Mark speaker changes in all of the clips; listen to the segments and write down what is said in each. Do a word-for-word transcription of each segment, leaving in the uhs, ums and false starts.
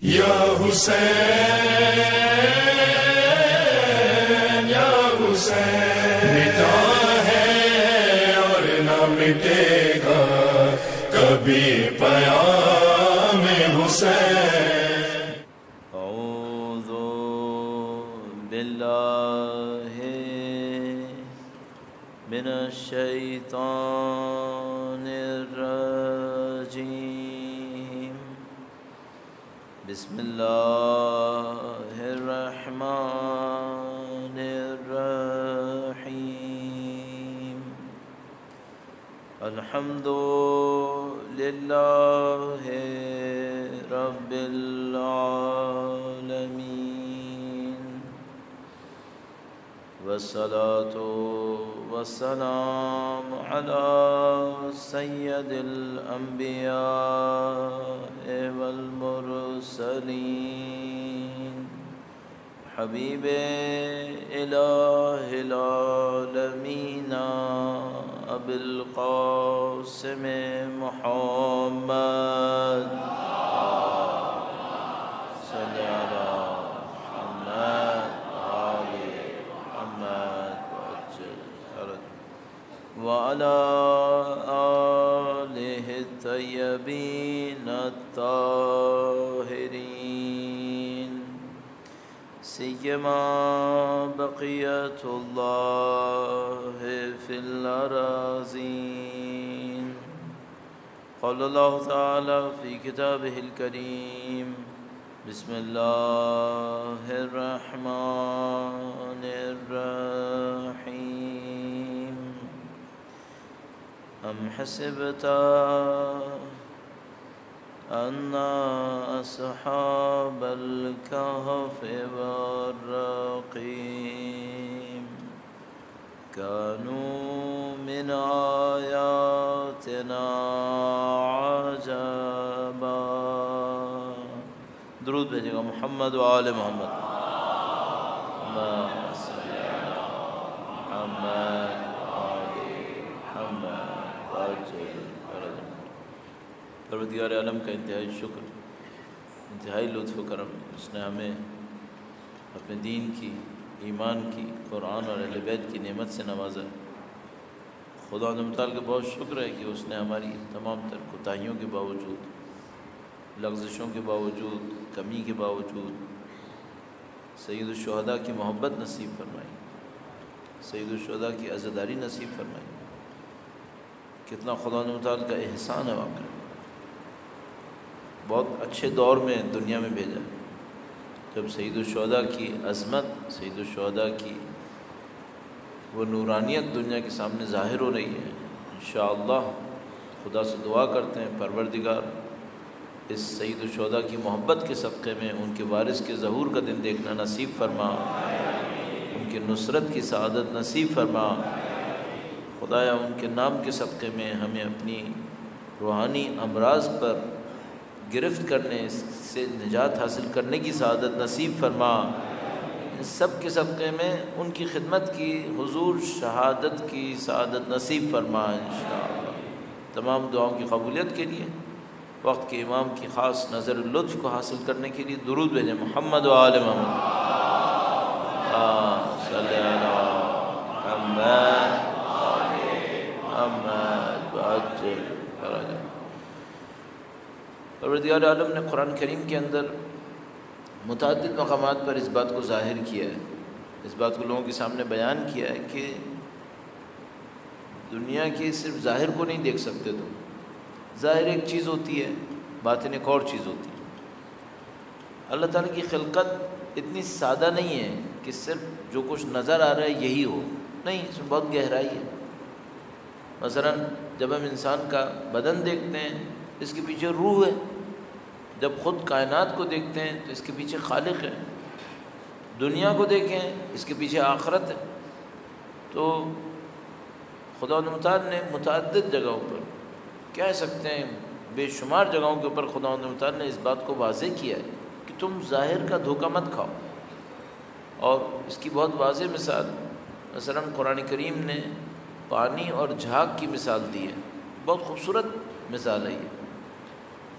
Speaker 1: یا حسین یا حسین مٹا ہے اور نہ مٹے گا کبھی پیام حسین۔
Speaker 2: اعوذ باللہ من الشیطان الرجیم، بسم اللہ الرحمن الرحیم، الحمد للہ رب العالمین، والصلاة والسلام علی سید الانبیاء والمرسلین، حبیب الہ العالمین ابی القاسم محمد صلی علی محمد وعلى آلہ الطیبین الطاہرین، سیما بقیت اللہ فی الأراضین۔ قال اللہ تعالی فی کتابہ الکریم، بسم اللہ الرحمن الرحیم، ام حسبت ان اصحاب الكهف والرقیم كانوا من آیاتنا عجبا۔ درود بھیجے گا محمد و آل محمد۔ اللہم صلی علی محمد پروردگار عالم کا انتہائی شکر، انتہائی لطف و کرم، اس نے ہمیں اپنے دین کی، ایمان کی، قرآن اور اہل بیت کی نعمت سے نوازا۔ خدا متعال کا بہت شکر ہے کہ اس نے ہماری تمام تر کوتاہیوں کے باوجود، لغزشوں کے باوجود، کمی کے باوجود سید الشہداء کی محبت نصیب فرمائی، سید الشہداء کی عزاداری نصیب فرمائی۔ کتنا خدا متعال کا احسان ہے واقعہ، بہت اچھے دور میں دنیا میں بھیجا، جب سید الشہداء کی عظمت، سید الشہداء کی وہ نورانیت دنیا کے سامنے ظاہر ہو رہی ہے۔ انشاءاللہ خدا سے دعا کرتے ہیں پروردگار اس سید الشہداء کی محبت کے صدقے میں ان کے وارث کے ظہور کا دن دیکھنا نصیب فرما، ان کے نصرت کی سعادت نصیب فرما۔ خدایا ان کے نام کے صدقے میں ہمیں اپنی روحانی امراض پر گرفت کرنے سے نجات حاصل کرنے کی سعادت نصیب فرما۔ ان سب کے صدقے میں ان کی خدمت کی، حضور شہادت کی سعادت نصیب فرما انشاءاللہ۔ تمام دعاؤں کی قبولیت کے لیے، وقت کے امام کی خاص نظر لطف کو حاصل کرنے کے لیے درود بھیجیں محمد و آل محمد۔ صلی علی محمد محمد وعجل فرجہ۔ پروردگار عالم نے قرآن کریم کے اندر متعدد مقامات پر اس بات کو ظاہر کیا ہے، اس بات کو لوگوں کے سامنے بیان کیا ہے کہ دنیا کے صرف ظاہر کو نہیں دیکھ سکتے تم، ظاہر ایک چیز ہوتی ہے، باطن ایک اور چیز ہوتی ہے۔ اللہ تعالیٰ کی خلقت اتنی سادہ نہیں ہے کہ صرف جو کچھ نظر آ رہا ہے یہی ہو، نہیں، اس میں بہت گہرائی ہے۔ مثلا جب ہم انسان کا بدن دیکھتے ہیں اس کے پیچھے روح ہے، جب خود کائنات کو دیکھتے ہیں تو اس کے پیچھے خالق ہے، دنیا کو دیکھیں اس کے پیچھے آخرت ہے۔ تو خدا متعال نے متعدد جگہوں پر، کہہ سکتے ہیں بے شمار جگہوں کے اوپر خدا متعال نے اس بات کو واضح کیا ہے کہ تم ظاہر کا دھوکہ مت کھاؤ۔ اور اس کی بہت واضح مثال مثلا قرآن کریم نے پانی اور جھاگ کی مثال دی ہے، بہت خوبصورت مثال ہے یہ۔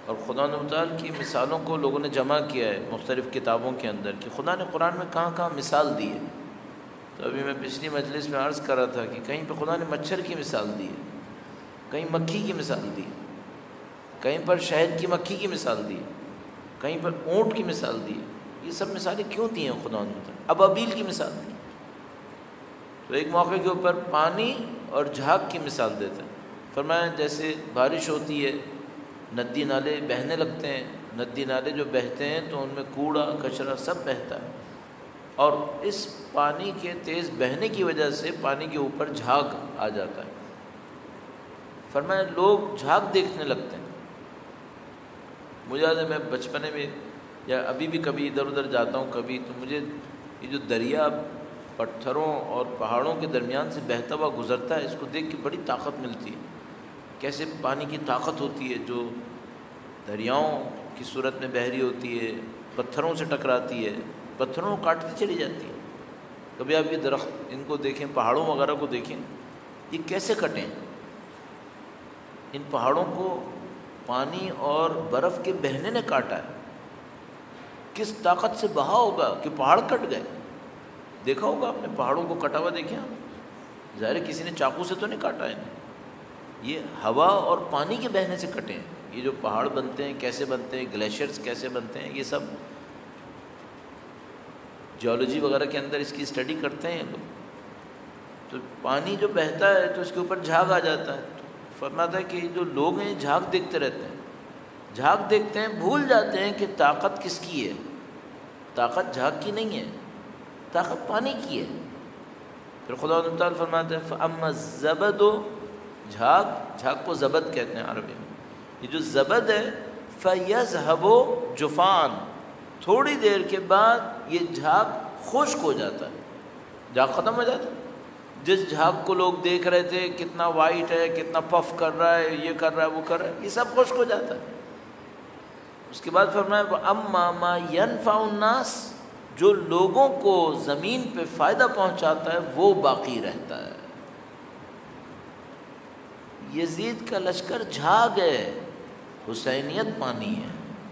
Speaker 2: اور خدا متعال کی مثالوں کو لوگوں نے جمع کیا ہے مختلف کتابوں کے اندر کہ خدا نے قرآن میں کہاں کہاں مثال دی ہے. تو ابھی میں پچھلی مجلس میں عرض کر رہا تھا کہ کہیں پہ خدا نے مچھر کی مثال دی ہے، کہیں مکھی کی مثال دی ہے، کہیں پر شہد کی مکھی کی مثال دی ہے، کہیں پر اونٹ کی مثال دی ہے. یہ سب مثالیں کیوں دی ہیں خدا نے؟ ابابیل کی مثال دی. تو ایک موقع کے اوپر پانی اور جھاگ کی مثال دیتے ہیں. فرمایا جیسے بارش ہوتی ہے، ندی نالے بہنے لگتے ہیں، ندی نالے جو بہتے ہیں تو ان میں کوڑا کچرا سب بہتا ہے، اور اس پانی کے تیز بہنے کی وجہ سے پانی کے اوپر جھاگ آ جاتا ہے. فرمایا لوگ جھاگ دیکھنے لگتے ہیں. مجھے یاد ہے میں بچپنے میں یا ابھی بھی کبھی ادھر ادھر جاتا ہوں کبھی، تو مجھے یہ جو دریا پتھروں اور پہاڑوں کے درمیان سے بہتا ہوا گزرتا ہے، اس کو دیکھ کے بڑی طاقت ملتی ہے. کیسے پانی کی طاقت ہوتی ہے جو دریاؤں کی صورت میں بحری ہوتی ہے، پتھروں سے ٹکراتی ہے، پتھروں کو کاٹتی چلی جاتی ہے. کبھی آپ یہ درخت ان کو دیکھیں، پہاڑوں وغیرہ کو دیکھیں، یہ کیسے کٹیں؟ ان پہاڑوں کو پانی اور برف کے بہنے نے کاٹا ہے. کس طاقت سے بہا ہوگا کہ پہاڑ کٹ گئے. دیکھا ہوگا آپ نے پہاڑوں کو کٹا ہوا، دیکھیں آپ، ظاہر ہے کسی نے چاقو سے تو نہیں کاٹا انہیں، یہ ہوا اور پانی کے بہنے سے کٹے ہیں. یہ جو پہاڑ بنتے ہیں کیسے بنتے ہیں، گلیشیئرز کیسے بنتے ہیں، یہ سب جیولوجی وغیرہ کے اندر اس کی اسٹڈی کرتے ہیں لوگ. تو پانی جو بہتا ہے تو اس کے اوپر جھاگ آ جاتا ہے. تو فرماتا ہے کہ جو لوگ ہیں جھاگ دیکھتے رہتے ہیں، جھاگ دیکھتے ہیں، بھول جاتے ہیں کہ طاقت کس کی ہے. طاقت جھاگ کی نہیں ہے، طاقت پانی کی ہے. پھر خدا تعالیٰ فرماتا ہے فَأَمَّا الزَّبَدُ، جھاگ، جھاگ کو زبد کہتے ہیں عربی میں. یہ جو زبد ہے فَيَذْهَبُ جُفَانٌ، تھوڑی دیر کے بعد یہ جھاگ خشک ہو جاتا ہے، جھاگ ختم ہو جاتا ہے. جس جھاگ کو لوگ دیکھ رہے تھے کتنا وائٹ ہے، کتنا پف کر رہا ہے، یہ کر رہا ہے، وہ کر رہا ہے، یہ سب خشک ہو جاتا ہے. اس کے بعد فرمایا وَأَمَّا مَا يَنْفَعُ النَّاسَ، جو لوگوں کو زمین پہ فائدہ پہنچاتا ہے وہ باقی رہتا ہے. یزید کا لشکر جھاگ ہے، حسینیت پانی ہے.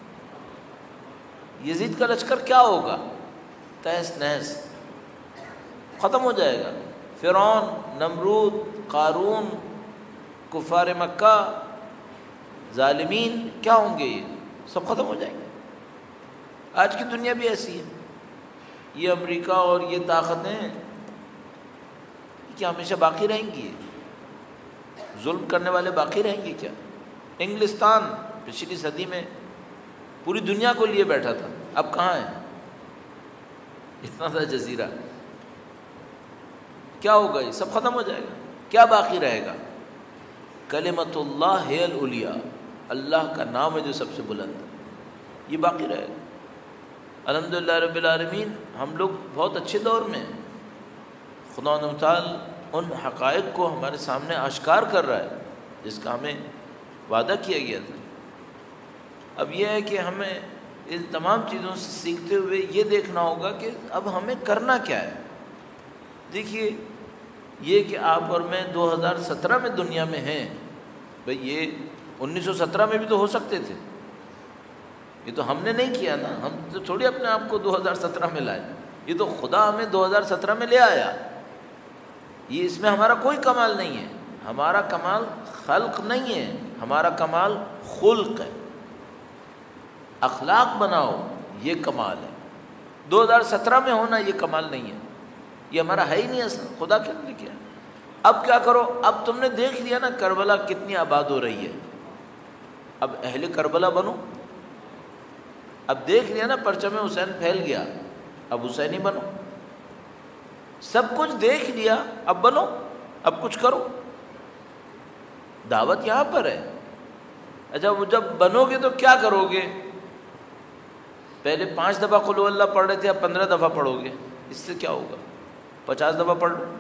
Speaker 2: یزید کا لشکر کیا ہوگا؟ تہس نہس، ختم ہو جائے گا. فرعون، نمرود، قارون، کفار مکہ، ظالمین کیا ہوں گے؟ یہ سب ختم ہو جائیں گے. آج کی دنیا بھی ایسی ہے. یہ امریکہ اور یہ طاقتیں کیا ہمیشہ باقی رہیں گی؟ ظلم کرنے والے باقی رہیں گے کیا؟ انگلستان پچھلی صدی میں پوری دنیا کو لیے بیٹھا تھا، اب کہاں ہے؟ اتنا سا جزیرہ، کیا ہوگا؟ یہ سب ختم ہو جائے گا. کیا باقی رہے گا؟ کلمۃ اللہ ہی العلیٰ، اللہ کا نام ہے جو سب سے بلند ہے، یہ باقی رہے گا. الحمدللہ رب العالمین، ہم لوگ بہت اچھے دور میں ہیں. خدا تعالیٰ ان حقائق کو ہمارے سامنے آشکار کر رہا ہے جس کا ہمیں وعدہ کیا گیا تھا. اب یہ ہے کہ ہمیں ان تمام چیزوں سے سیکھتے ہوئے یہ دیکھنا ہوگا کہ اب ہمیں کرنا کیا ہے. دیکھیے، یہ کہ آپ اور میں دو ہزار سترہ میں دنیا میں ہیں، بھئی یہ انیس سو سترہ میں بھی تو ہو سکتے تھے. یہ تو ہم نے نہیں کیا نا، ہم تو تھوڑی اپنے آپ کو دو ہزار سترہ میں لائے. یہ تو خدا ہمیں دو ہزار سترہ میں لے آیا. یہ اس میں ہمارا کوئی کمال نہیں ہے. ہمارا کمال خلق نہیں ہے، ہمارا کمال خلق ہے. اخلاق بناؤ، یہ کمال ہے. دو ہزار سترہ میں ہونا یہ کمال نہیں ہے، یہ ہمارا ہے ہی نہیں اصلا. خدا کیا نے کیا. اب کیا کرو؟ اب تم نے دیکھ لیا نا کربلا کتنی آباد ہو رہی ہے، اب اہل کربلا بنو. اب دیکھ لیا نا پرچم حسین پھیل گیا، اب حسینی بنو. سب کچھ دیکھ لیا، اب بنو، اب کچھ کرو. دعوت یہاں پر ہے. اچھا، وہ جب بنو گے تو کیا کرو گے؟ پہلے پانچ دفعہ قل ہو اللہ پڑھ رہے تھے، اب پندرہ دفعہ پڑھو گے. اس سے کیا ہوگا؟ پچاس دفعہ پڑھ لو.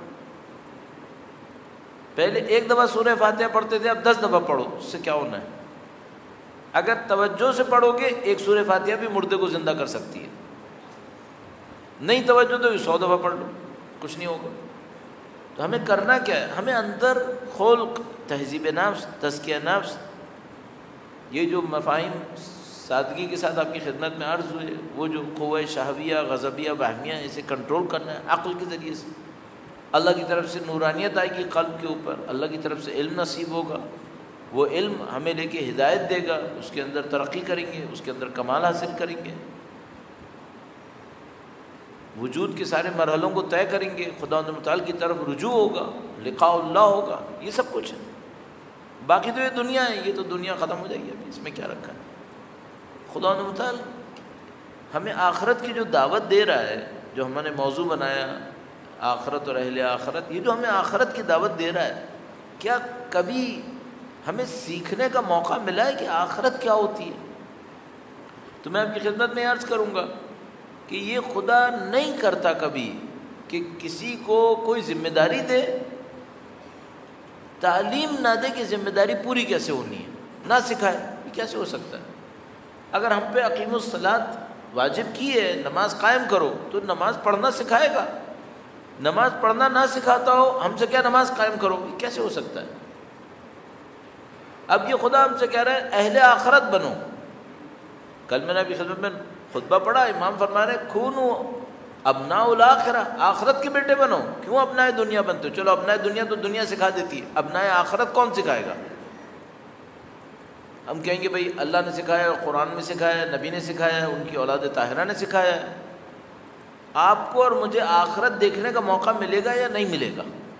Speaker 2: پہلے ایک دفعہ سورہ فاتحہ پڑھتے تھے، اب دس دفعہ پڑھو. اس سے کیا ہونا ہے؟ اگر توجہ سے پڑھو گے ایک سورہ فاتحہ بھی مردے کو زندہ کر سکتی ہے. نہیں توجہ تو سو دفعہ پڑھ لو، کچھ نہیں ہوگا. تو ہمیں کرنا کیا ہے؟ ہمیں اندر خلق، تہذیب نفس، تزکیہ نفس، یہ جو مفاہیم سادگی کے ساتھ آپ کی خدمت میں عرض ہوئے، وہ جو قوہ شہویہ، غضبیہ، وہمیہ، اسے کنٹرول کرنا ہے عقل کے ذریعے سے، اللہ کی طرف سے نورانیت آئے گی قلب کے اوپر، اللہ کی طرف سے علم نصیب ہوگا، وہ علم ہمیں لے کے ہدایت دے گا، اس کے اندر ترقی کریں گے، اس کے اندر کمال حاصل کریں گے، وجود کے سارے مرحلوں کو طے کریں گے، خداوند متعال کی طرف رجوع ہوگا، لقاء اللہ ہوگا، یہ سب کچھ ہے۔ باقی تو یہ دنیا ہے، یہ تو دنیا ختم ہو جائے گی، ابھی اس میں کیا رکھا ہے۔ خداوند متعال ہمیں آخرت کی جو دعوت دے رہا ہے، جو ہم نے موضوع بنایا آخرت اور اہل آخرت، یہ جو ہمیں آخرت کی دعوت دے رہا ہے، کیا کبھی ہمیں سیکھنے کا موقع ملا ہے کہ آخرت کیا ہوتی ہے؟ تو میں آپ کی خدمت میں عرض کروں گا کہ یہ خدا نہیں کرتا کبھی کہ کسی کو کوئی ذمہ داری دے، تعلیم نہ دے کہ ذمہ داری پوری کیسے ہونی ہے، نہ سکھائے، یہ کیسے ہو سکتا ہے؟ اگر ہم پہ اقیم الصلاۃ واجب کی ہے، نماز قائم کرو، تو نماز پڑھنا سکھائے گا۔ نماز پڑھنا نہ سکھاتا ہو، ہم سے کیا نماز قائم کرو، یہ کیسے ہو سکتا ہے؟ اب یہ خدا ہم سے کہہ رہا ہے اہل آخرت بنو۔ کل میں نے ابھی خدمت میں خطبہ پڑھا، امام فرما رہے کھونو ابناء الآخرہ، آخرت کے بیٹے بنو، کیوں ابناء دنیا بنتے ہو؟ چلو ابناء دنیا تو دنیا سکھا دیتی ہے، ابناء آخرت کون سکھائے گا؟ ہم کہیں گے بھئی اللہ نے سکھایا، قرآن میں سکھایا، نبی نے سکھایا، ان کی اولاد طاہرہ نے سکھایا ہے۔ آپ کو اور مجھے آخرت دیکھنے کا موقع ملے گا یا نہیں ملے گا؟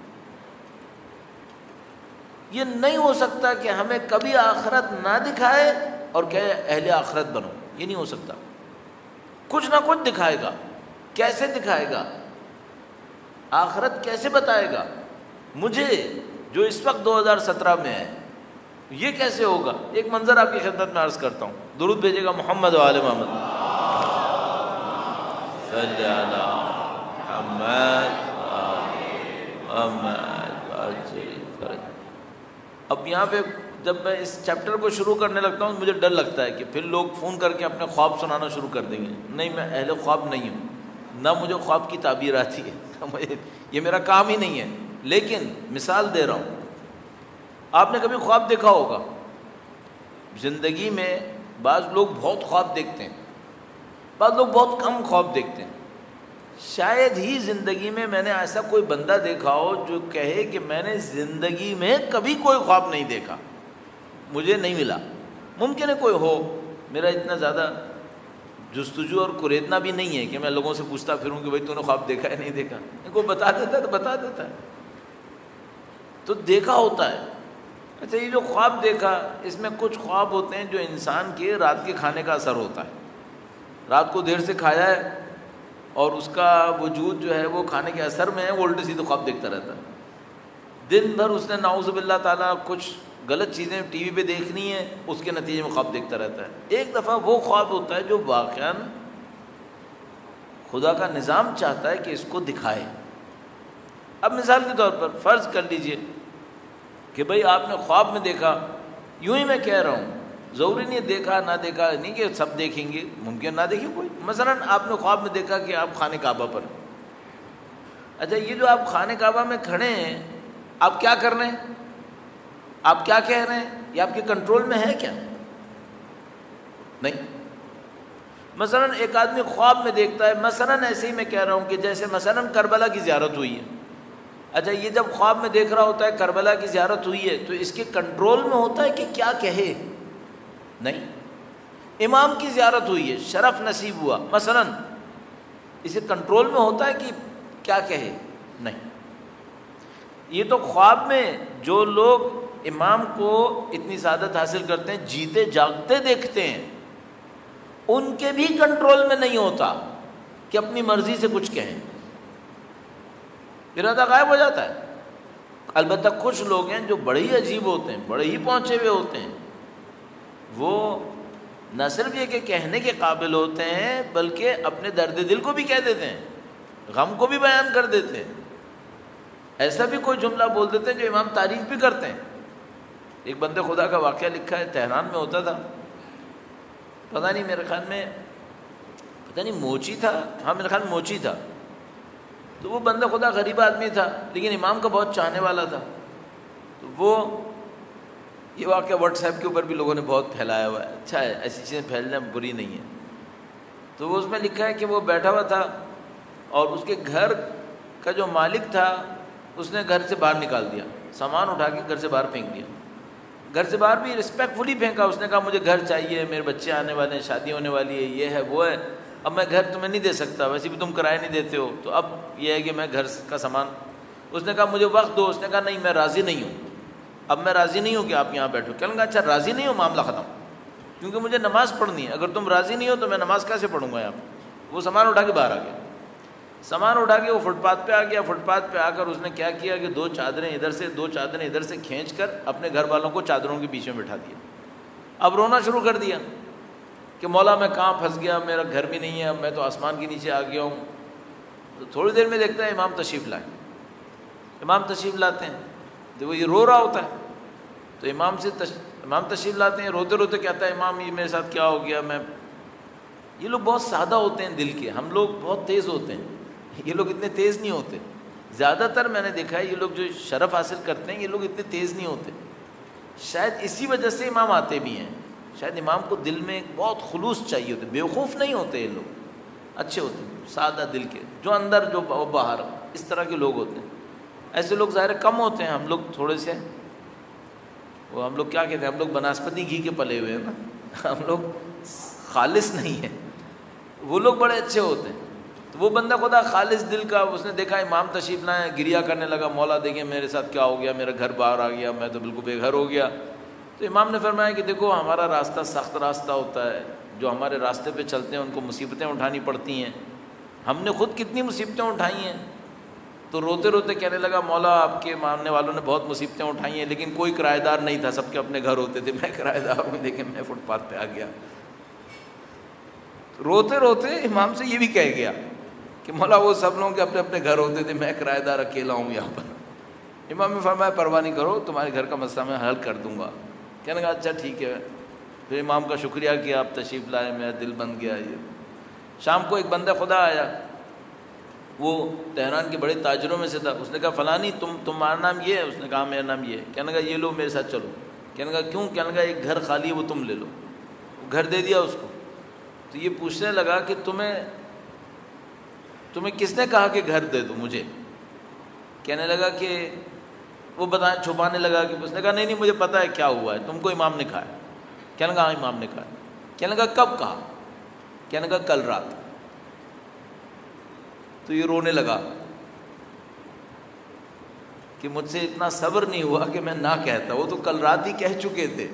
Speaker 2: یہ نہیں ہو سکتا کہ ہمیں کبھی آخرت نہ دکھائے اور کہے اہل آخرت بنو، یہ نہیں ہو سکتا۔ کچھ نہ کچھ دکھائے گا۔ کیسے دکھائے گا؟ آخرت کیسے بتائے گا مجھے جو اس وقت دو ہزار سترہ میں ہے؟ یہ کیسے ہوگا؟ ایک منظر آپ کی خدمت میں عرض کرتا ہوں، درود بھیجے گا محمد و آل محمد۔ صلی علی محمد محمد۔ اب یہاں پہ جب میں اس چیپٹر کو شروع کرنے لگتا ہوں، مجھے ڈر لگتا ہے کہ پھر لوگ فون کر کے اپنے خواب سنانا شروع کر دیں گے۔ نہیں، میں اہل خواب نہیں ہوں، نہ مجھے خواب کی تعبیر آتی ہے، یہ میرا کام ہی نہیں ہے، لیکن مثال دے رہا ہوں۔ آپ نے کبھی خواب دیکھا ہوگا؟ زندگی میں بعض لوگ بہت خواب دیکھتے ہیں، بعض لوگ بہت کم خواب دیکھتے ہیں۔ شاید ہی زندگی میں میں نے ایسا کوئی بندہ دیکھا ہو جو کہے کہ میں نے زندگی میں کبھی کوئی خواب نہیں دیکھا، مجھے نہیں ملا۔ ممکن ہے کوئی ہو، میرا اتنا زیادہ جستجو اور کریدنا بھی نہیں ہے کہ میں لوگوں سے پوچھتا پھروں کہ بھائی تو نے خواب دیکھا ہے نہیں دیکھا، کوئی بتا دیتا ہے تو بتا دیتا ہے، تو دیکھا ہوتا ہے۔ اچھا، یہ جو خواب دیکھا، اس میں کچھ خواب ہوتے ہیں جو انسان کے رات کے کھانے کا اثر ہوتا ہے۔ رات کو دیر سے کھایا ہے اور اس کا وجود جو ہے وہ کھانے کے اثر میں ہے، وہ الٹے سیدھے خواب دیکھتا رہتا ہے۔ دن بھر اس نے نعوذ باللہ تعالیٰ کچھ غلط چیزیں ٹی وی پہ دیکھنی ہے، اس کے نتیجے میں خواب دیکھتا رہتا ہے۔ ایک دفعہ وہ خواب ہوتا ہے جو واقعاً خدا کا نظام چاہتا ہے کہ اس کو دکھائے۔ اب مثال کے طور پر فرض کر لیجئے کہ بھئی آپ نے خواب میں دیکھا، یوں ہی میں کہہ رہا ہوں، ضروری نہیں دیکھا نہ دیکھا نہیں کہ سب دیکھیں گے، ممکن نہ دیکھیں کوئی۔ مثلاً آپ نے خواب میں دیکھا کہ آپ خانہ کعبہ پر، اچھا یہ جو آپ خانہ کعبہ میں کھڑے ہیں، آپ کیا کر رہے ہیں؟ آپ کیا کہہ رہے ہیں؟ یہ آپ کے کنٹرول میں ہے کیا؟ نہیں۔ مثلاً ایک آدمی خواب میں دیکھتا ہے، مثلاً ایسے ہی میں کہہ رہا ہوں کہ جیسے مثلاً کربلا کی زیارت ہوئی ہے، اچھا یہ جب خواب میں دیکھ رہا ہوتا ہے کربلا کی زیارت ہوئی ہے، تو اس کے کنٹرول میں ہوتا ہے کہ کیا کہے؟ نہیں۔ امام کی زیارت ہوئی ہے، شرف نصیب ہوا، مثلاً اسے کنٹرول میں ہوتا ہے کہ کیا کہے؟ نہیں۔ یہ تو خواب میں جو لوگ امام کو اتنی سعادت حاصل کرتے ہیں، جیتے جاگتے دیکھتے ہیں، ان کے بھی کنٹرول میں نہیں ہوتا کہ اپنی مرضی سے کچھ کہیں، ارادہ غائب ہو جاتا ہے۔ البتہ کچھ لوگ ہیں جو بڑے ہی عجیب ہوتے ہیں، بڑے ہی پہنچے ہوئے ہوتے ہیں، وہ نہ صرف یہ کہ کہنے کے قابل ہوتے ہیں بلکہ اپنے درد دل کو بھی کہہ دیتے ہیں، غم کو بھی بیان کر دیتے ہیں، ایسا بھی کوئی جملہ بول دیتے ہیں جو امام تعریف بھی کرتے ہیں۔ ایک بندے خدا کا واقعہ لکھا ہے، تہران میں ہوتا تھا، پتہ نہیں میرے خیال میں پتہ نہیں موچی تھا، ہاں میرے خیال میں موچی تھا، تو وہ بندہ خدا غریب آدمی تھا لیکن امام کا بہت چاہنے والا تھا، تو وہ یہ واقعہ واٹس ایپ کے اوپر بھی لوگوں نے بہت پھیلایا ہوا ہے. اچھا ہے، ایسی چیزیں پھیلنا بری نہیں ہے. تو وہ اس میں لکھا ہے کہ وہ بیٹھا ہوا تھا اور اس کے گھر کا جو مالک تھا اس نے گھر سے باہر نکال دیا، سامان اٹھا کے گھر سے باہر پھینک دیا. گھر سے باہر بھی رسپیکٹفلی پھینکا. اس نے کہا مجھے گھر چاہیے، میرے بچے آنے والے ہیں، شادی ہونے والی ہے، یہ ہے وہ ہے، اب میں گھر تمہیں نہیں دے سکتا، ویسے بھی تم کرایہ نہیں دیتے ہو، تو اب یہ ہے کہ میں گھر کا سامان. اس نے کہا مجھے وقت دو. اس نے کہا نہیں میں راضی نہیں ہوں، اب میں راضی نہیں ہوں کہ آپ یہاں بیٹھو. کہنے لگا اچھا راضی نہیں ہو، معاملہ ختم، کیونکہ مجھے نماز پڑھنی ہے، اگر تم راضی نہیں ہو تو میں نماز کیسے پڑھوں گا یہاں پہ. وہ سامان اٹھا کے باہر آ گیا. سامان اٹھا کے وہ فٹ پاتھ پہ آ گیا. فٹ پاتھ پہ آ کر اس نے کیا کیا کہ دو چادریں ادھر سے دو چادریں ادھر سے کھینچ کر اپنے گھر والوں کو چادروں کے بیچ میں بٹھا دیا. اب رونا شروع کر دیا کہ مولا میں کہاں پھنس گیا، میرا گھر بھی نہیں ہے، اب میں تو آسمان کے نیچے آ گیا ہوں. تو تھوڑی دیر میں دیکھتا ہے امام تشریف لائے. امام تشریف لاتے ہیں تو وہ یہ رو رہا ہوتا ہے. تو امام سے تش... امام تشریف لاتے ہیں، روتے روتے کہتا ہے امام یہ میرے ساتھ کیا ہو گیا. میں یہ لوگ بہت سادہ ہوتے ہیں دل کے، ہم لوگ بہت تیز ہوتے ہیں، یہ لوگ اتنے تیز نہیں ہوتے. زیادہ تر میں نے دیکھا ہے یہ لوگ جو شرف حاصل کرتے ہیں یہ لوگ اتنے تیز نہیں ہوتے. شاید اسی وجہ سے امام آتے بھی ہیں. شاید امام کو دل میں بہت خلوص چاہیے ہوتے، بیوقوف نہیں ہوتے یہ لوگ، اچھے ہوتے ہیں، سادہ دل کے، جو اندر جو باہر، اس طرح کے لوگ ہوتے ہیں. ایسے لوگ ظاہر کم ہوتے ہیں. ہم لوگ تھوڑے سے وہ ہم لوگ کیا کہتے ہیں، ہم لوگ بناسپتی گھی کے پلے ہوئے ہیں نا، ہم لوگ خالص نہیں ہیں. وہ لوگ بڑے اچھے ہوتے ہیں. تو وہ بندہ خدا خالص دل کا، اس نے دیکھا امام تشریف لائے، گریا کرنے لگا، مولا دیکھیں میرے ساتھ کیا ہو گیا، میرا گھر باہر آ گیا، میں تو بالکل بے گھر ہو گیا. تو امام نے فرمایا کہ دیکھو ہمارا راستہ سخت راستہ ہوتا ہے، جو ہمارے راستے پہ چلتے ہیں ان کو مصیبتیں اٹھانی پڑتی ہیں. ہم نے خود کتنی مصیبتیں اٹھائی ہیں. تو روتے روتے کہنے لگا مولا آپ کے ماننے والوں نے بہت مصیبتیں اٹھائی ہیں، لیکن کوئی کرایہ دار نہیں تھا، سب کے اپنے گھر ہوتے تھے، میں کرایہ دار ہوں، دیکھیں میں فٹ پاتھ پہ آ گیا. روتے روتے امام سے یہ بھی کہہ گیا کہ مولا وہ سب لوگوں کے اپنے اپنے گھر ہوتے تھے، میں کرایہ دار اکیلا ہوں یہاں پر. امام نے فرمایا پرواہ نہیں کرو، تمہارے گھر کا مسئلہ میں حل کر دوں گا. کہنے لگا اچھا ٹھیک ہے. پھر امام کا شکریہ کیا، آپ تشریف لائے، میرا دل بن گیا. یہ شام کو ایک بندہ خدا آیا، وہ تہران کے بڑے تاجروں میں سے تھا. اس نے کہا فلانی تم تمہارا نام یہ ہے؟ اس نے کہا میرا نام یہ ہے. کہنے لگا یہ لو میرے ساتھ چلو. کہنے لگا کیوں؟ کہنے لگا ایک گھر خالی ہے وہ تم لے لو. وہ گھر دے دیا اس کو. تو یہ پوچھنے لگا کہ تمہیں تمہیں کس نے کہا کہ گھر دے دو مجھے؟ کہنے لگا کہ وہ بتائیں، چھپانے لگا کہ اس نے کہا نہیں نہیں مجھے پتہ ہے کیا ہوا ہے، تم کو امام نے کہا ہے. کہنے لگا ہاں امام نے کہا ہے. کہنے لگا کب کہا؟ کہنے لگا کل رات. تو یہ رونے لگا کہ مجھ سے اتنا صبر نہیں ہوا کہ میں نہ کہتا، وہ تو کل رات ہی کہہ چکے تھے.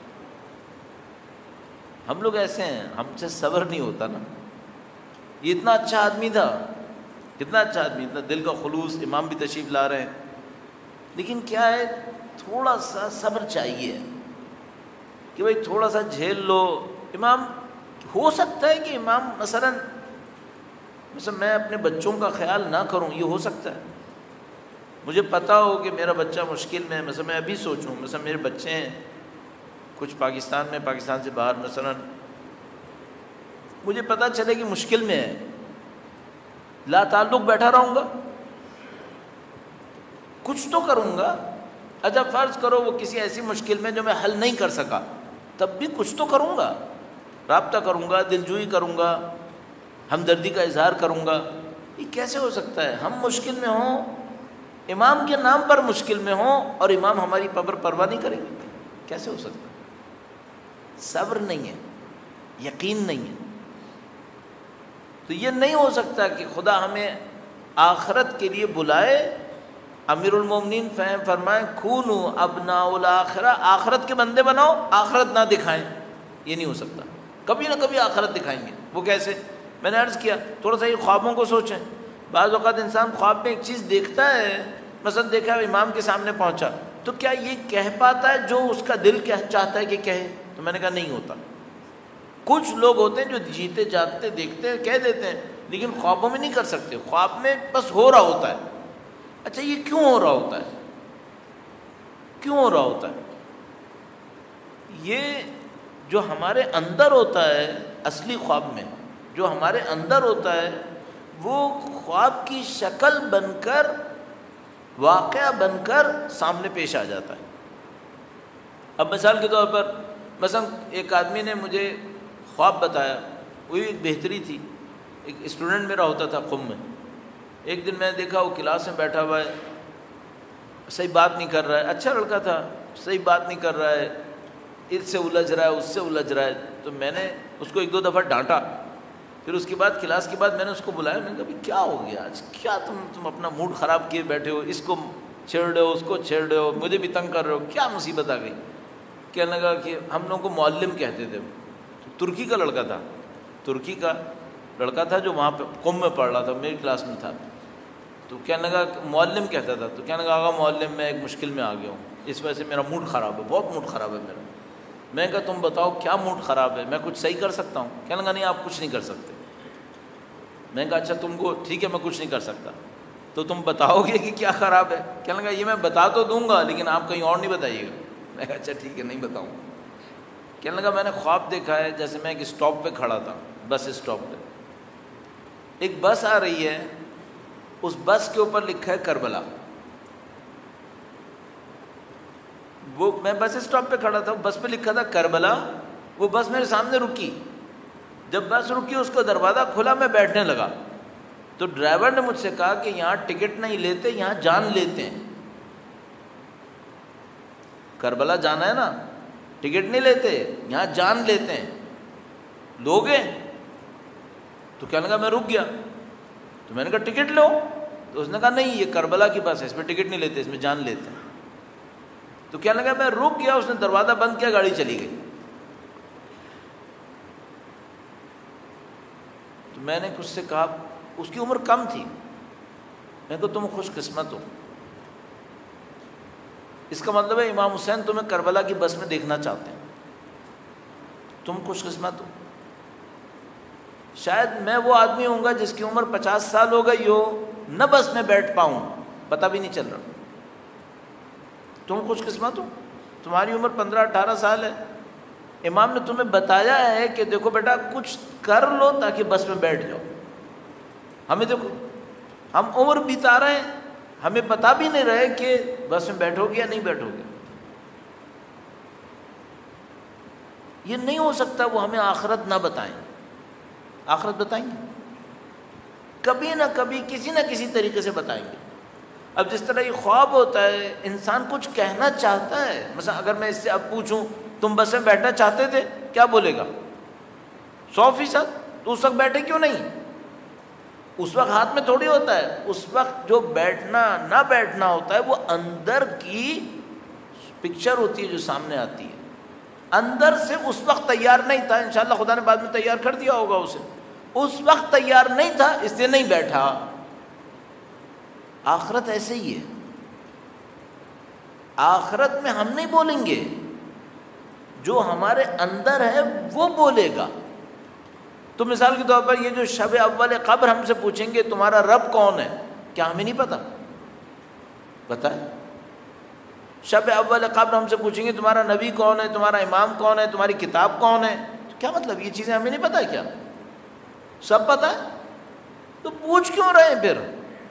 Speaker 2: ہم لوگ ایسے ہیں، ہم سے صبر نہیں ہوتا نا. یہ اتنا اچھا آدمی تھا، کتنا اچھا آدمی، اتنا دل کا خلوص. امام بھی تشریف لا رہے ہیں، لیکن کیا ہے تھوڑا سا صبر چاہیے کہ بھائی تھوڑا سا جھیل لو. امام ہو سکتا ہے کہ امام مثلا مثلا میں اپنے بچوں کا خیال نہ کروں، یہ ہو سکتا ہے. مجھے پتہ ہو کہ میرا بچہ مشکل میں ہے، مثلا میں ابھی سوچوں مثلا میرے بچے ہیں کچھ پاکستان میں، پاکستان سے باہر، مثلا مجھے پتہ چلے کہ مشکل میں ہے، لا تعلق بیٹھا رہوں گا؟ کچھ تو کروں گا. اچھا فرض کرو وہ کسی ایسی مشکل میں جو میں حل نہیں کر سکا، تب بھی کچھ تو کروں گا، رابطہ کروں گا، دلجوئی کروں گا، ہمدردی کا اظہار کروں گا. یہ کیسے ہو سکتا ہے ہم مشکل میں ہوں، امام کے نام پر مشکل میں ہوں، اور امام ہماری پبر پرواہ نہیں کریں گے؟ کیسے ہو سکتا ہے؟ صبر نہیں ہے، یقین نہیں ہے. تو یہ نہیں ہو سکتا کہ خدا ہمیں آخرت کے لیے بلائے. امیر المومنین فہم فرمائیں کھونو ابناء الآخرہ، آخرت کے بندے بناؤ، آخرت نہ دکھائیں. یہ نہیں ہو سکتا. کبھی نہ کبھی آخرت دکھائیں گے. وہ کیسے؟ میں نے عرض کیا تھوڑا سا یہ خوابوں کو سوچیں. بعض اوقات انسان خواب میں ایک چیز دیکھتا ہے، مثلا دیکھا امام کے سامنے پہنچا، تو کیا یہ کہہ پاتا ہے جو اس کا دل کہہ چاہتا ہے کہ کہے؟ تو میں نے کہا نہیں ہوتا. کچھ لوگ ہوتے ہیں جو جیتے جاگتے دیکھتے ہیں کہہ دیتے ہیں، لیکن خوابوں میں نہیں کر سکتے. خواب میں بس ہو رہا ہوتا ہے. اچھا یہ کیوں ہو رہا ہوتا ہے؟ کیوں ہو رہا ہوتا ہے؟ یہ جو ہمارے اندر ہوتا ہے اصلی خواب میں، جو ہمارے اندر ہوتا ہے وہ خواب کی شکل بن کر، واقعہ بن کر سامنے پیش آ جاتا ہے. اب مثال کے طور پر مثلا ایک آدمی نے مجھے خواب بتایا، وہی ایک بہتری تھی، ایک اسٹوڈنٹ میرا ہوتا تھا قم میں، ایک دن میں نے دیکھا وہ کلاس میں بیٹھا ہوا ہے، صحیح بات نہیں کر رہا ہے، اچھا لڑکا تھا، صحیح بات نہیں کر رہا ہے، اس سے الجھ رہا ہے اس سے الجھ رہا ہے، تو میں نے اس کو ایک دو دفعہ ڈانٹا، پھر اس کے بعد کلاس کے بعد میں نے اس کو بلایا، میں نے کہا بھائی کیا ہو گیا آج، کیا تم تم اپنا موڈ خراب کیے بیٹھے ہو، اس کو چھیڑ رہے ہو اس کو چھیڑ رہے ہو، مجھے بھی تنگ کر رہے ہو، کیا مصیبت آ گئی؟ کہنے لگا کہ ہم لوگوں کو معلم کہتے تھے، ترکی کا لڑکا تھا، ترکی کا لڑکا تھا جو وہاں پہ قم میں پڑھ رہا تھا، میری کلاس میں تھا، تو کہنے لگا معلم کہتا تھا، تو کہنے لگا آگا معلم میں ایک مشکل میں آ گیا ہوں، اس وجہ سے میرا موڈ خراب ہے، بہت موڈ خراب ہے میرا۔ میں کہا تم بتاؤ کیا موڈ خراب ہے، میں کچھ صحیح کر سکتا ہوں؟ کہنے لگا نہیں آپ کچھ نہیں کر سکتے۔ میں نے کہا اچھا تم کو ٹھیک ہے میں کچھ نہیں کر سکتا، تو تم بتاؤ گے کہ کیا خراب ہے؟ کہنے لگا یہ میں بتا تو دوں گا لیکن آپ کہیں اور نہیں بتائیے گا۔ میں نے کہا اچھا ٹھیک ہے نہیں بتاؤں۔ کہنے لگا میں نے خواب دیکھا ہے جیسے میں ایک اسٹاپ پہ کھڑا تھا، بس اسٹاپ پہ ایک بس آ رہی ہے، اس بس کے اوپر لکھا ہے کربلا، وہ میں بس اسٹاپ پہ کھڑا تھا، بس پہ لکھا تھا کربلا، وہ بس میرے سامنے رکی، جب بس رکی اس کو دروازہ کھلا، میں بیٹھنے لگا، تو ڈرائیور نے مجھ سے کہا کہ یہاں ٹکٹ نہیں لیتے یہاں جان لیتے ہیں، کربلا جانا ہے نا ٹکٹ نہیں لیتے یہاں جان لیتے ہیں، لوگے؟ تو کہنے لگا میں رک گیا، تو میں نے کہا ٹکٹ لو، تو اس نے کہا نہیں یہ کربلا کی بس ہے اس میں ٹکٹ نہیں لیتے اس میں جان لیتے ہیں۔ تو کہنے لگا میں رک گیا، اس نے دروازہ بند کیا، گاڑی چلی گئی۔ تو میں نے کچھ سے کہا، اس کی عمر کم تھی، میں کہا تم خوش قسمت ہو، اس کا مطلب ہے امام حسین تمہیں کربلا کی بس میں دیکھنا چاہتے ہیں، تم خوش قسمت ہو۔ شاید میں وہ آدمی ہوں گا جس کی عمر پچاس سال ہو گئی ہو، نہ بس میں بیٹھ پاؤں، پتہ بھی نہیں چل رہا، تم خوش قسمت ہو، تمہاری عمر پندرہ اٹھارہ سال ہے، امام نے تمہیں بتایا ہے کہ دیکھو بیٹا کچھ کر لو تاکہ بس میں بیٹھ جاؤ۔ ہمیں دیکھو ہم عمر بتا رہے ہیں، ہمیں بتا بھی نہیں رہے کہ بس میں بیٹھو گے یا نہیں بیٹھو گے۔ یہ نہیں ہو سکتا وہ ہمیں آخرت نہ بتائیں، آخرت بتائیں گے، کبھی نہ کبھی کسی نہ کسی طریقے سے بتائیں گے۔ اب جس طرح یہ خواب ہوتا ہے، انسان کچھ کہنا چاہتا ہے، مثلا اگر میں اس سے اب پوچھوں تم بس میں بیٹھنا چاہتے تھے، کیا بولے گا؟ سو فیصد۔ تو اس وقت بیٹھے کیوں نہیں؟ اس وقت ہاتھ میں تھوڑی ہوتا ہے، اس وقت جو بیٹھنا نہ بیٹھنا ہوتا ہے وہ اندر کی پکچر ہوتی ہے جو سامنے آتی ہے، اندر سے اس وقت تیار نہیں تھا، انشاءاللہ خدا نے بعد میں تیار کر دیا ہوگا اسے، اس وقت تیار نہیں تھا اس لیے نہیں بیٹھا۔ آخرت ایسے ہی ہے، آخرت میں ہم نہیں بولیں گے، جو ہمارے اندر ہے وہ بولے گا۔ تو مثال کے طور پر یہ جو شب اول قبر ہم سے پوچھیں گے تمہارا رب کون ہے، کیا ہمیں نہیں پتا؟ پتہ ہے۔ شب اول قبر ہم سے پوچھیں گے تمہارا نبی کون ہے، تمہارا امام کون ہے، تمہاری کتاب کون ہے، کیا مطلب یہ چیزیں ہمیں نہیں پتا کیا؟ سب پتا ہے، تو پوچھ کیوں رہے ہیں پھر؟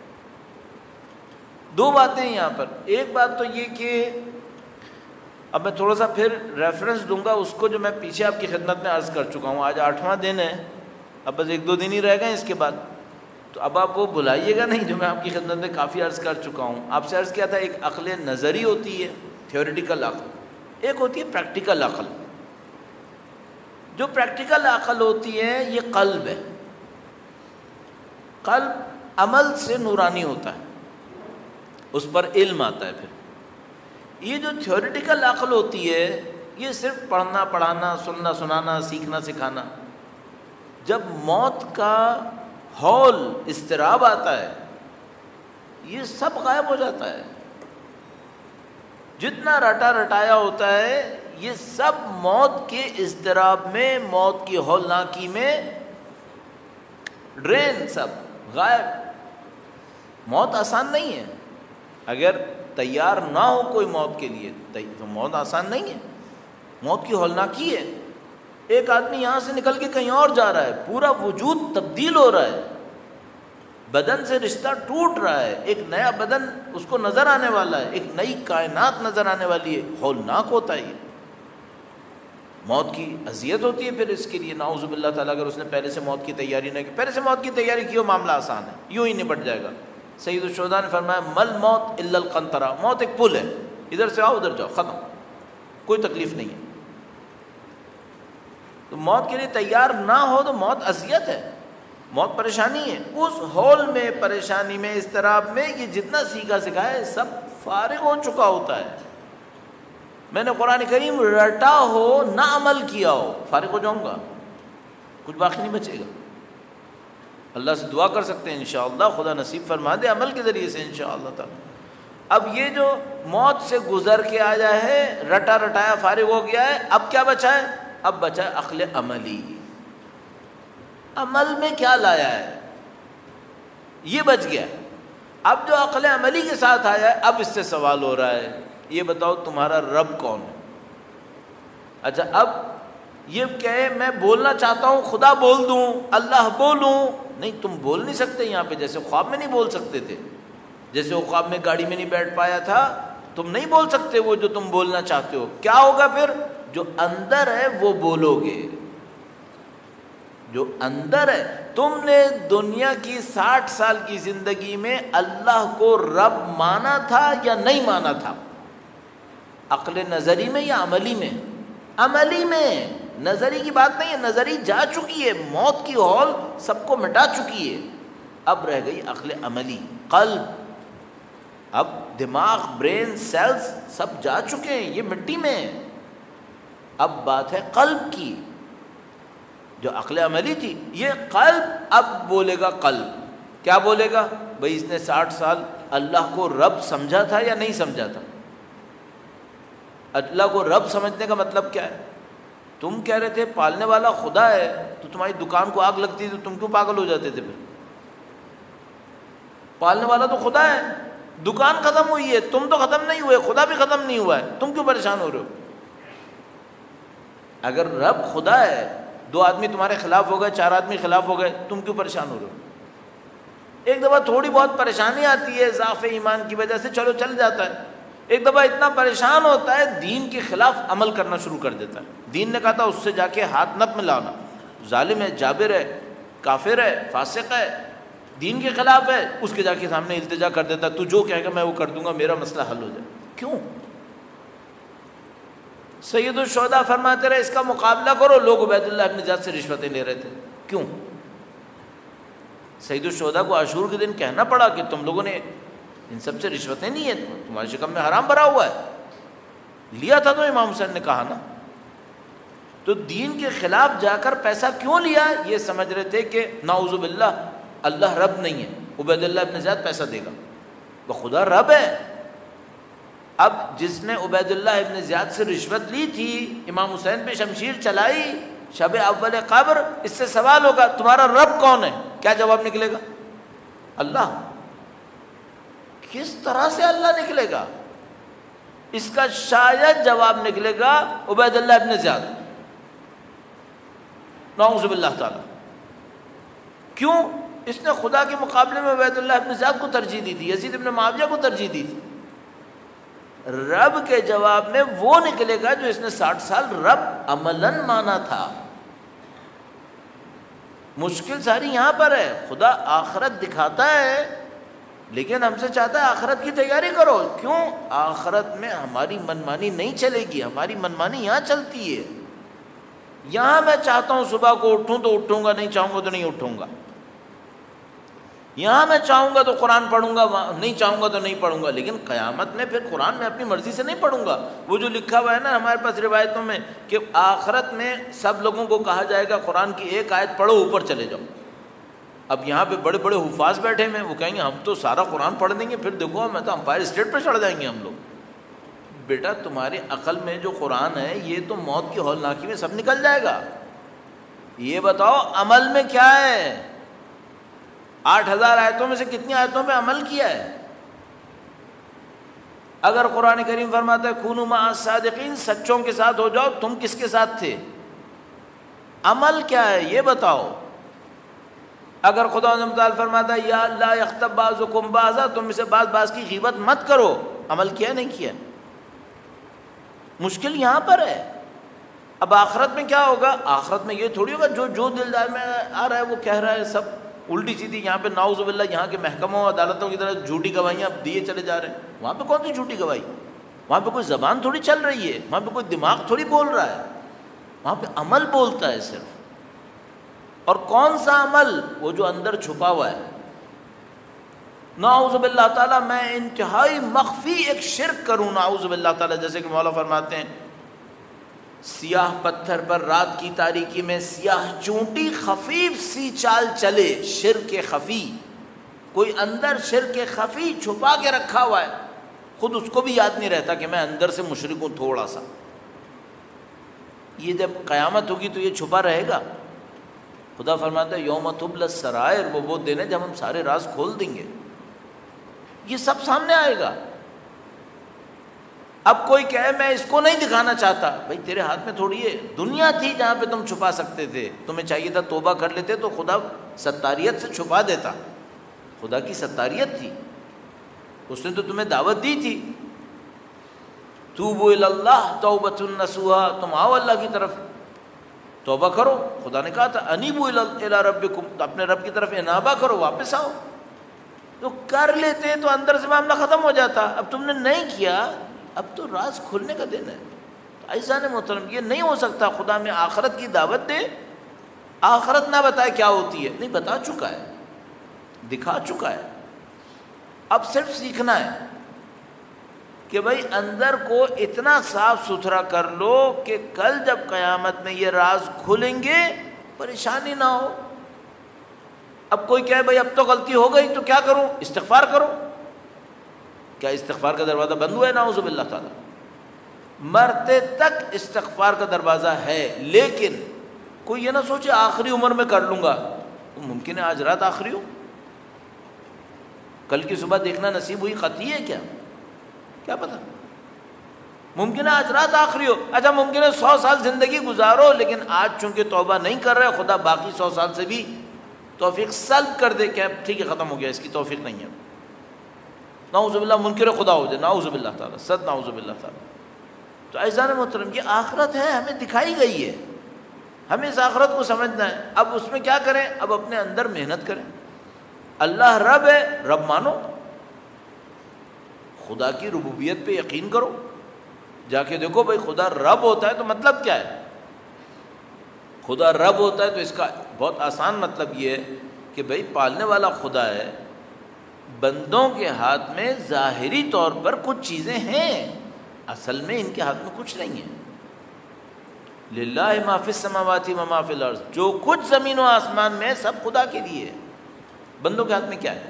Speaker 2: دو باتیں ہیں یہاں پر، ایک بات تو یہ کہ اب میں تھوڑا سا پھر ریفرنس دوں گا اس کو جو میں پیچھے آپ کی خدمت میں عرض کر چکا ہوں، آج آٹھواں دن ہے، اب بس ایک دو دن ہی رہ گئے اس کے بعد، تو اب آپ وہ بھلائیے گا نہیں جو میں آپ کی خدمت میں کافی عرض کر چکا ہوں۔ آپ سے عرض کیا تھا ایک عقل نظری ہوتی ہے، تھیوریٹیکل عقل، ایک ہوتی ہے پریکٹیکل عقل۔ جو پریکٹیکل عقل ہوتی ہے یہ قلب ہے، قلب عمل سے نورانی ہوتا ہے، اس پر علم آتا ہے۔ پھر یہ جو تھیوریٹیکل عقل ہوتی ہے یہ صرف پڑھنا پڑھانا، سننا سنانا، سیکھنا سکھانا، جب موت کا ہول اضطراب آتا ہے یہ سب غائب ہو جاتا ہے، جتنا رٹا رٹایا ہوتا ہے یہ سب موت کے اضطراب میں، موت کی ہولناکی میں ڈرین، سب غائب۔ موت آسان نہیں ہے، اگر تیار نہ ہو کوئی موت کے لیے تو موت آسان نہیں ہے، موت کی ہولناکی ہے۔ ایک آدمی یہاں سے نکل کے کہیں اور جا رہا ہے، پورا وجود تبدیل ہو رہا ہے، بدن سے رشتہ ٹوٹ رہا ہے، ایک نیا بدن اس کو نظر آنے والا ہے، ایک نئی کائنات نظر آنے والی ہے، ہولناک ہوتا ہے یہ۔ موت کی اذیت ہوتی ہے پھر اس کے لیے، نعوذ باللہ تعالیٰ، اگر اس نے پہلے سے موت کی تیاری نہ کی، پہلے سے موت کی تیاری کی ہو معاملہ آسان ہے، یوں ہی نپٹ جائے گا۔ سید الشہداء نے فرمایا مل موت الا القنطرہ، موت ایک پل ہے، ادھر سے آؤ ادھر جاؤ، ختم، کوئی تکلیف نہیں ہے۔ تو موت کے لیے تیار نہ ہو تو موت اذیت ہے، موت پریشانی ہے۔ اس ہول میں، پریشانی میں، اضطراب میں یہ جتنا سیکھا سکھایا ہے سب فارغ ہو چکا ہوتا ہے۔ میں نے قرآن کریم رٹا ہو نہ عمل کیا ہو، فارغ ہو جاؤں گا، کچھ باقی نہیں بچے گا۔ اللہ سے دعا کر سکتے ہیں انشاءاللہ خدا نصیب فرما دے عمل کے ذریعے سے انشاءاللہ تعالی۔ اب یہ جو موت سے گزر کے آیا ہے، رٹا رٹایا فارغ ہو گیا ہے، اب کیا بچا ہے؟ اب بچا ہے عقل عملی، عمل میں کیا لایا ہے یہ بچ گیا۔ اب جو عقل عملی کے ساتھ آیا ہے اب اس سے سوال ہو رہا ہے، یہ بتاؤ تمہارا رب کون ہے؟ اچھا اب یہ کہے میں بولنا چاہتا ہوں خدا بول دوں، اللہ بولوں، نہیں، تم بول نہیں سکتے یہاں پہ، جیسے خواب میں نہیں بول سکتے تھے، جیسے وہ خواب میں گاڑی میں نہیں بیٹھ پایا تھا، تم نہیں بول سکتے وہ جو تم بولنا چاہتے ہو۔ کیا ہوگا پھر؟ جو اندر ہے وہ بولو گے، جو اندر ہے۔ تم نے دنیا کی ساٹھ سال کی زندگی میں اللہ کو رب مانا تھا یا نہیں مانا تھا؟ عقل نظری میں یا عملی میں؟ عملی میں، نظری کی بات نہیں ہے، نظری جا چکی ہے، موت کی ہول سب کو مٹا چکی ہے، اب رہ گئی عقل عملی، قلب۔ اب دماغ، برین، سیلز سب جا چکے ہیں، یہ مٹی میں، اب بات ہے قلب کی، جو عقل عملی تھی۔ یہ قلب اب بولے گا، قلب کیا بولے گا؟ بھئی اس نے ساٹھ سال اللہ کو رب سمجھا تھا یا نہیں سمجھا تھا؟ اللہ کو رب سمجھنے کا مطلب کیا ہے؟ تم کہہ رہے تھے پالنے والا خدا ہے، تو تمہاری دکان کو آگ لگتی تو تم کیوں پاگل ہو جاتے تھے؟ پھر پالنے والا تو خدا ہے، دکان ختم ہوئی ہے، تم تو ختم نہیں ہوئے، خدا بھی ختم نہیں ہوا ہے، تم کیوں پریشان ہو رہے ہو؟ اگر رب خدا ہے، دو آدمی تمہارے خلاف ہو گئے، چار آدمی خلاف ہو گئے، تم کیوں پریشان ہو رہے ہو؟ ایک دفعہ تھوڑی بہت پریشانی آتی ہے ضعف ایمان کی وجہ سے، چلو چل جاتا ہے۔ ایک دفعہ اتنا پریشان ہوتا ہے دین کے خلاف عمل کرنا شروع کر دیتا ہے۔ دین نے کہا تھا اس سے جا کے ہاتھ نہ ملانا، ظالم ہے، جابر ہے، کافر ہے، فاسق ہے، دین کے خلاف ہے، اس کے جا کے سامنے التجا کر دیتا ہے، تو جو کہے گا میں وہ کر دوں گا، میرا مسئلہ حل ہو جائے۔ کیوں؟ سید الشہداء فرماتے رہے اس کا مقابلہ کرو، لوگ عبید اللہ ابن زیاد سے رشوتیں لے رہے تھے، کیوں؟ سید الشہداء کو عاشور کے دن کہنا پڑا کہ تم لوگوں نے ان سب سے رشوتیں نہیں ہیں، تمہاری شکم میں حرام بھرا ہوا ہے، لیا تھا تو امام حسین نے کہا نا۔ تو دین کے خلاف جا کر پیسہ کیوں لیا؟ یہ سمجھ رہے تھے کہ نعوذ باللہ اللہ رب نہیں ہے، عبید اللہ ابن زیاد پیسہ دے گا، وہ خدا رب ہے۔ اب جس نے عبید اللہ ابن زیاد سے رشوت لی تھی، امام حسین پہ شمشیر چلائی شب اول قبر، اس سے سوال ہوگا تمہارا رب کون ہے؟ کیا جواب نکلے گا؟ اللہ۔ کس طرح سے اللہ نکلے گا؟ اس کا شاید جواب نکلے گا عبید اللہ ابن زیاد، نعوذ باللہ تعالی۔ کیوں؟ اس نے خدا کے مقابلے میں عبید اللہ ابن زیاد کو ترجیح دی تھی، یزید ابن معاویہ کو ترجیح دی تھی۔ رب کے جواب میں وہ نکلے گا جو اس نے ساٹھ سال رب عملاً مانا تھا۔ مشکل ساری یہاں پر ہے، خدا آخرت دکھاتا ہے لیکن ہم سے چاہتا ہے آخرت کی تیاری کرو۔ کیوں؟ آخرت میں ہماری منمانی نہیں چلے گی، ہماری منمانی یہاں چلتی ہے۔ یہاں میں چاہتا ہوں صبح کو اٹھوں تو اٹھوں گا، نہیں چاہوں گا تو نہیں اٹھوں گا۔ یہاں میں چاہوں گا تو قرآن پڑھوں گا، نہیں چاہوں گا تو نہیں پڑھوں گا، لیکن قیامت میں پھر قرآن میں اپنی مرضی سے نہیں پڑھوں گا۔ وہ جو لکھا ہوا ہے نا ہمارے پاس روایتوں میں کہ آخرت میں سب لوگوں کو کہا جائے گا قرآن کی ایک آیت پڑھو اوپر چلے جاؤ۔ اب یہاں پہ بڑے بڑے حفاظ بیٹھے ہیں، وہ کہیں گے ہم تو سارا قرآن پڑھ دیں گے، پھر دیکھو میں تو امپائر اسٹیٹ پہ چڑھ جائیں گے ہم لوگ۔ بیٹا تمہاری عقل میں جو قرآن ہے یہ تو موت کی ہولناکی میں سب نکل جائے گا۔ یہ بتاؤ عمل میں کیا ہے؟ آٹھ ہزار آیتوں میں سے کتنی آیتوں پہ عمل کیا ہے؟ اگر قرآن کریم فرماتا ہے کونوا مع الصادقین، سچوں کے ساتھ ہو جاؤ، تم کس کے ساتھ تھے؟ عمل کیا ہے یہ بتاؤ۔ اگر خدا نے تعالیٰ فرماتا ہے یا لا یغتب بعضکم بعضا، تم سے بعض بعض کی غیبت مت کرو، عمل کیا نہیں کیا؟ مشکل یہاں پر ہے۔ اب آخرت میں کیا ہوگا؟ آخرت میں یہ تھوڑی ہوگا جو جو دل میں آ رہا ہے وہ کہہ رہا ہے، سب الٹی سیدھی یہاں پہ ناؤذ باللہ یہاں کے محکموں عدالتوں کی طرح جھوٹی گواہیاں دیے چلے جا رہے ہیں۔ وہاں پہ کون سی جھوٹی گواہی؟ وہاں پہ کوئی زبان تھوڑی چل رہی ہے، وہاں پہ کوئی دماغ تھوڑی بول رہا ہے، وہاں پہ عمل بولتا ہے صرف۔ اور کون سا عمل؟ وہ جو اندر چھپا ہوا ہے۔ نعوذ باللہ تعالیٰ میں انتہائی مخفی ایک شرک کروں، نعوذ باللہ تعالیٰ، جیسے کہ مولا فرماتے ہیں سیاہ پتھر پر رات کی تاریکی میں سیاہ چونٹی خفیف سی چال چلے، شرک خفی، کوئی اندر شرک خفی چھپا کے رکھا ہوا ہے، خود اس کو بھی یاد نہیں رہتا کہ میں اندر سے مشرک ہوں تھوڑا سا۔ یہ جب قیامت ہوگی تو یہ چھپا رہے گا۔ خدا فرماتا ہے یوم تبلی السرائر، وہ وہ دن ہے جب ہم سارے راز کھول دیں گے، یہ سب سامنے آئے گا۔ اب کوئی کہے میں اس کو نہیں دکھانا چاہتا، بھائی تیرے ہاتھ میں تھوڑی ہے، دنیا تھی جہاں پہ تم چھپا سکتے تھے، تمہیں چاہیے تھا توبہ کر لیتے تو خدا ستاریت سے چھپا دیتا، خدا کی ستاریت تھی، اس نے تو تمہیں دعوت دی تھی توبوا الی اللہ توبۃ نصوحا، تم آؤ اللہ کی طرف توبہ کرو، خدا نے کہا تھا انیبوا الی ربکم، اپنے رب کی طرف انابہ کرو، واپس آؤ، تو کر لیتے تو اندر سے معاملہ ختم ہو جاتا۔ اب تم نے نہیں کیا، اب تو راز کھلنے کا دن ہے۔ ایسا نے محترم یہ نہیں ہو سکتا خدا میں آخرت کی دعوت دے، آخرت نہ بتائے کیا ہوتی ہے، نہیں بتا چکا ہے، دکھا چکا ہے، اب صرف سیکھنا ہے کہ بھائی اندر کو اتنا صاف ستھرا کر لو کہ کل جب قیامت میں یہ راز کھلیں گے پریشانی نہ ہو۔ اب کوئی کہے بھائی اب تو غلطی ہو گئی تو کیا کروں؟ استغفار کرو۔ کیا استغفار کا دروازہ بند ہوا ہے؟ نعوذ باللہ تعالیٰ، مرتے تک استغفار کا دروازہ ہے، لیکن کوئی یہ نہ سوچے آخری عمر میں کر لوں گا، ممکن ہے آج رات آخری ہو، کل کی صبح دیکھنا نصیب ہوئی قطعی ہے کیا کیا پتہ، ممکن ہے آج رات آخری ہو، اچھا ممکن ہے سو سال زندگی گزارو لیکن آج چونکہ توبہ نہیں کر رہے، خدا باقی سو سال سے بھی توفیق سلب کر دے کہ ٹھیک ہے ختم ہو گیا، اس کی توفیق نہیں ہے، نعوذ باللہ منکر خدا ہو جائے، نعوذ باللہ تعالیٰ، صد نعوذ باللہ تعالیٰ۔ تو عزیزان محترم یہ آخرت ہے، ہمیں دکھائی گئی ہے، ہمیں اس آخرت کو سمجھنا ہے۔ اب اس میں کیا کریں؟ اب اپنے اندر محنت کریں، اللہ رب ہے، رب مانو، خدا کی ربوبیت پہ یقین کرو، جا کے دیکھو بھائی خدا رب ہوتا ہے تو مطلب کیا ہے؟ خدا رب ہوتا ہے تو اس کا بہت آسان مطلب یہ ہے کہ بھائی پالنے والا خدا ہے، بندوں کے ہاتھ میں ظاہری طور پر کچھ چیزیں ہیں، اصل میں ان کے ہاتھ میں کچھ نہیں ہے۔ للہ ما فی السماوات و ما فی الارض، جو کچھ زمین و آسمان میں ہے سب خدا کے لیے ہے، بندوں کے ہاتھ میں کیا ہے؟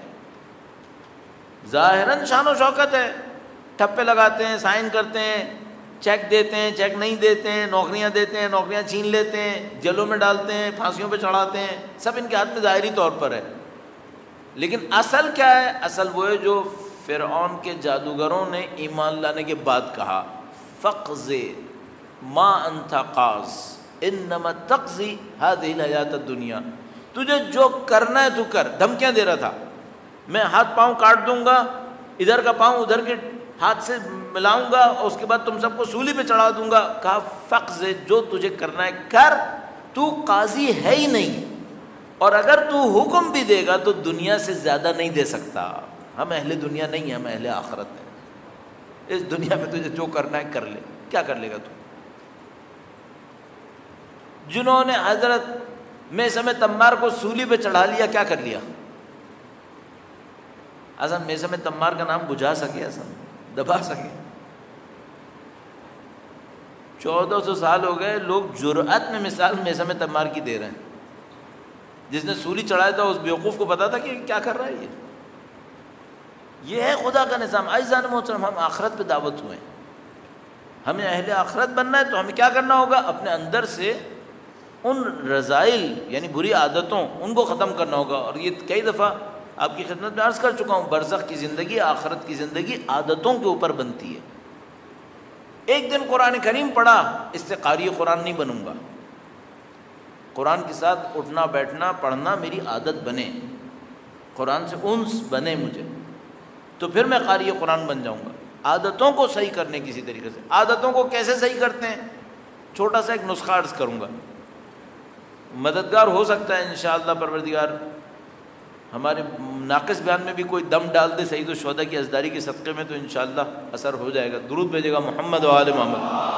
Speaker 2: ظاہراً شان و شوکت ہے، ٹھپے لگاتے ہیں، سائن کرتے ہیں، چیک دیتے ہیں، چیک نہیں دیتے ہیں، نوکریاں دیتے ہیں، نوکریاں چھین لیتے ہیں، جیلوں میں ڈالتے ہیں، پھانسیوں پہ چڑھاتے ہیں، سب ان کے ہاتھ میں ظاہری طور پر ہے، لیکن اصل کیا ہے؟ اصل وہ ہے جو فرعون کے جادوگروں نے ایمان لانے کے بعد کہا، فقض ما انت قاض انما تقضی هذه الحیات الدنیا، تجھے جو کرنا ہے تو کر، دھمکیاں دے رہا تھا، میں ہاتھ پاؤں کاٹ دوں گا، ادھر کا پاؤں ادھر کے ہاتھ سے ملاؤں گا اور اس کے بعد تم سب کو سولی پہ چڑھا دوں گا۔ کہا فقض، جو تجھے کرنا ہے کر، تو قاضی ہے ہی نہیں، اور اگر تو حکم بھی دے گا تو دنیا سے زیادہ نہیں دے سکتا، ہم اہل دنیا نہیں ہیں، ہم اہل آخرت ہیں، اس دنیا میں تجھے جو کرنا ہے کر لے، کیا کر لے گا تو؟ جنہوں نے حضرت میثم تمار کو سولی پہ چڑھا لیا، کیا کر لیا؟ اصل میثم تمار کا نام بجھا سکے، اصل دبا سکے، چودہ سو سال ہو گئے، لوگ جرأت میں مثال میثم تمار کی دے رہے ہیں، جس نے سولی چڑھایا تھا اس بیوقوف کو پتا تھا کہ کیا کر رہا ہے یہ یہ ہے خدا کا نظام۔ عزیزان محترم، ہم آخرت پہ دعوت ہوئے ہیں، ہمیں اہل آخرت بننا ہے تو ہمیں کیا کرنا ہوگا؟ اپنے اندر سے ان رذائل یعنی بری عادتوں ان کو ختم کرنا ہوگا، اور یہ کئی دفعہ آپ کی خدمت میں عرض کر چکا ہوں، برزخ کی زندگی، آخرت کی زندگی عادتوں کے اوپر بنتی ہے۔ ایک دن قرآن کریم پڑھا، اس سے قاری قرآن نہیں بنوں گا، قرآن کے ساتھ اٹھنا بیٹھنا پڑھنا میری عادت بنے، قرآن سے انس بنے مجھے، تو پھر میں قاری قرآن بن جاؤں گا۔ عادتوں کو صحیح کرنے کسی طریقے سے، عادتوں کو کیسے صحیح کرتے ہیں؟ چھوٹا سا ایک نسخہ عرض کروں گا، مددگار ہو سکتا ہے انشاءاللہ پروردگار ہمارے ناقص بیان میں بھی کوئی دم ڈال دے سید الشہداء کی ازداری کے صدقے میں، تو انشاءاللہ اثر ہو جائے گا. درود بھیجے گا محمد و آل محمد.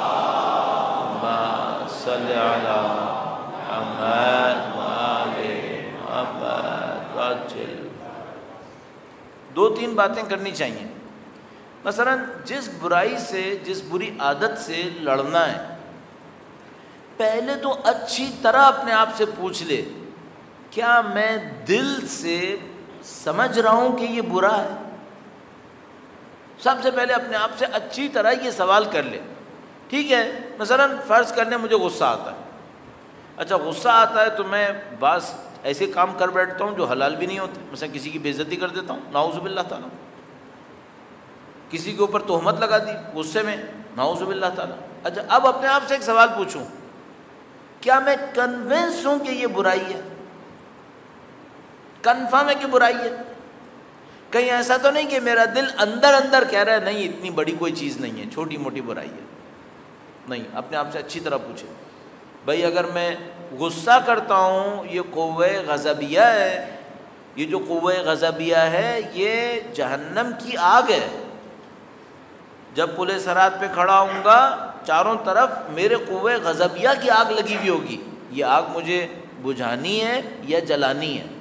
Speaker 2: اللہم صلی علی محمد و آل محمد وعجل. دو تین باتیں کرنی چاہیے. مثلا جس برائی سے، جس بری عادت سے لڑنا ہے، پہلے تو اچھی طرح اپنے آپ سے پوچھ لے کیا میں دل سے سمجھ رہا ہوں کہ یہ برا ہے. سب سے پہلے اپنے آپ سے اچھی طرح یہ سوال کر لے. ٹھیک ہے، مثلا فرض کرنے مجھے غصہ آتا ہے. اچھا غصہ آتا ہے تو میں بعض ایسے کام کر بیٹھتا ہوں جو حلال بھی نہیں ہوتے. مثلا کسی کی بے عزتی کر دیتا ہوں، نعوذ باللہ تعالیٰ. کسی کے اوپر تہمت لگا دی غصے میں، نعوذ باللہ تعالیٰ. اچھا اب اپنے آپ سے ایک سوال پوچھوں، کیا میں کنونس ہوں کہ یہ برائی ہے؟ کنفرم ہے کہ برائی ہے؟ کہیں ایسا تو نہیں کہ میرا دل اندر اندر کہہ رہا ہے نہیں اتنی بڑی کوئی چیز نہیں ہے، چھوٹی موٹی برائی ہے. نہیں، اپنے آپ سے اچھی طرح پوچھے بھائی اگر میں غصہ کرتا ہوں یہ قوہ غضبیہ ہے، یہ جو قوہ غضبیہ ہے یہ جہنم کی آگ ہے. جب پل صراط پہ کھڑا ہوں گا چاروں طرف میرے قوہ غضبیہ کی آگ لگی ہوئی ہوگی. یہ آگ مجھے بجھانی ہے یا جلانی ہے.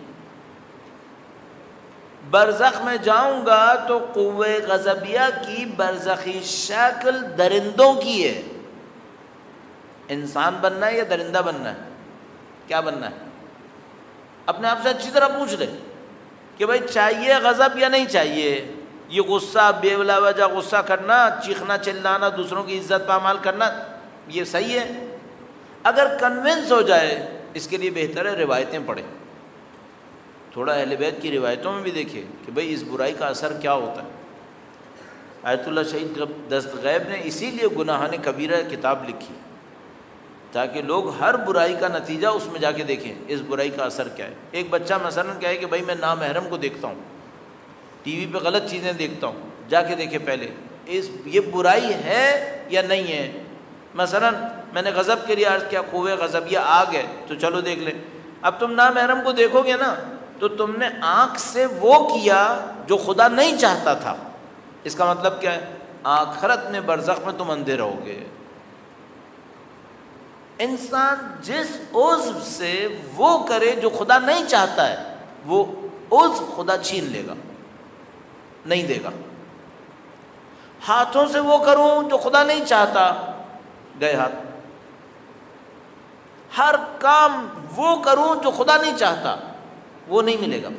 Speaker 2: برزخ میں جاؤں گا تو قوہ غضبیہ کی برزخی شکل درندوں کی ہے. انسان بننا ہے یا درندہ بننا ہے؟ کیا بننا ہے؟ اپنے آپ سے اچھی طرح پوچھ لے کہ بھائی چاہیے غضب یا نہیں چاہیے. یہ غصہ بے بلا وجہ غصہ کرنا، چیخنا چلانا، دوسروں کی عزت پامال کرنا، یہ صحیح ہے؟ اگر کنونس ہو جائے اس کے لیے بہتر ہے روایتیں پڑھیں. تھوڑا اہل بیت کی روایتوں میں بھی دیکھیں کہ بھئی اس برائی کا اثر کیا ہوتا ہے. آیت اللہ شہید دستغیب نے اسی لیے گناہان کبیرہ کتاب لکھی تاکہ لوگ ہر برائی کا نتیجہ اس میں جا کے دیکھیں اس برائی کا اثر کیا ہے. ایک بچہ مثلا کہے کہ بھائی میں نامحرم کو دیکھتا ہوں، ٹی وی پہ غلط چیزیں دیکھتا ہوں، جا کے دیکھے پہلے اس یہ برائی ہے یا نہیں ہے. مثلا میں نے غضب کے لیے عرض کیا قوہ غضبیہ آگ ہے تو چلو دیکھ لیں. اب تم نامحرم کو دیکھو گے نا تو تم نے آنکھ سے وہ کیا جو خدا نہیں چاہتا تھا. اس کا مطلب کیا ہے؟ آخرت میں برزخ میں تم اندھے رہو گے. انسان جس عضو سے وہ کرے جو خدا نہیں چاہتا ہے وہ عضو خدا چھین لے گا، نہیں دے گا. ہاتھوں سے وہ کروں جو خدا نہیں چاہتا، گئے ہاتھ. ہر کام وہ کروں جو خدا نہیں چاہتا، وہ نہیں ملے گا.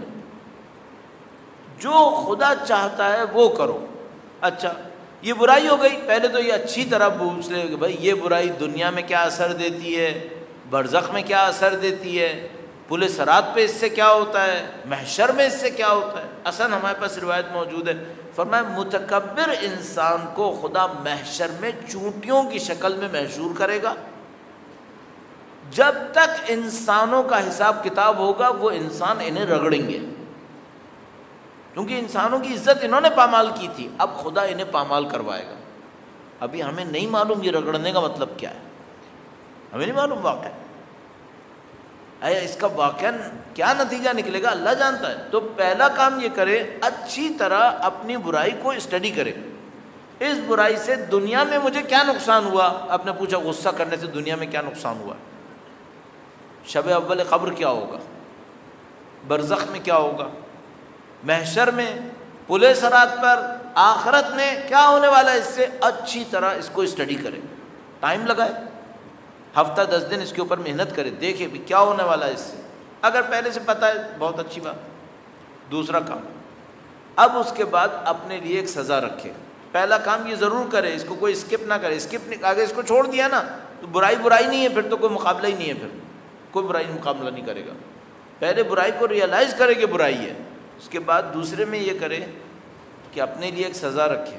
Speaker 2: جو خدا چاہتا ہے وہ کرو. اچھا یہ برائی ہو گئی، پہلے تو یہ اچھی طرح پوچھ لے کہ بھائی یہ برائی دنیا میں کیا اثر دیتی ہے، برزخ میں کیا اثر دیتی ہے، پل صراط پہ اس سے کیا ہوتا ہے، محشر میں اس سے کیا ہوتا ہے. اصلا ہمارے پاس روایت موجود ہے، فرمایا متکبر انسان کو خدا محشر میں چونٹیوں کی شکل میں محشور کرے گا. جب تک انسانوں کا حساب کتاب ہوگا وہ انسان انہیں رگڑیں گے، کیونکہ انسانوں کی عزت انہوں نے پامال کی تھی. اب خدا انہیں پامال کروائے گا. ابھی ہمیں نہیں معلوم یہ رگڑنے کا مطلب کیا ہے، ہمیں نہیں معلوم واقعہ اے اس کا واقعہ کیا نتیجہ نکلے گا اللہ جانتا ہے. تو پہلا کام یہ کرے اچھی طرح اپنی برائی کو اسٹڈی کرے. اس برائی سے دنیا میں مجھے کیا نقصان ہوا؟ آپ نے پوچھا غصہ کرنے سے دنیا میں کیا نقصان ہوا؟ شب اول قبر کیا ہوگا، برزخ میں کیا ہوگا، محشر میں، پل صراط پر، آخرت میں کیا ہونے والا ہے. اس سے اچھی طرح اس کو اسٹڈی کرے، ٹائم لگائے، ہفتہ دس دن اس کے اوپر محنت کرے، دیکھے بھی کیا ہونے والا ہے اس سے. اگر پہلے سے پتہ ہے بہت اچھی بات. دوسرا کام، اب اس کے بعد اپنے لیے ایک سزا رکھے. پہلا کام یہ ضرور کرے، اس کو کوئی اسکپ نہ کرے. اسکپ آگے اس کو چھوڑ دیا نا تو برائی برائی نہیں ہے، پھر تو کوئی مقابلہ ہی نہیں ہے، پھر کوئی برائی مقابلہ نہیں کرے گا. پہلے برائی کو ریئلائز کرے کہ برائی ہے، اس کے بعد دوسرے میں یہ کرے کہ اپنے لیے ایک سزا رکھے.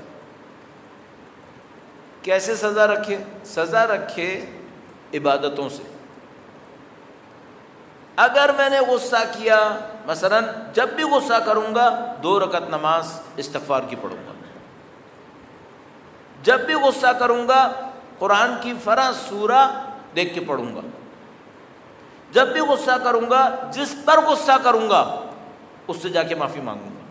Speaker 2: کیسے سزا رکھے؟ سزا رکھے عبادتوں سے. اگر میں نے غصہ کیا، مثلا جب بھی غصہ کروں گا دو رکعت نماز استغفار کی پڑھوں گا. جب بھی غصہ کروں گا قرآن کی فرا سورہ دیکھ کے پڑھوں گا. جب بھی غصہ کروں گا، جس پر غصہ کروں گا اس سے جا کے معافی مانگوں گا.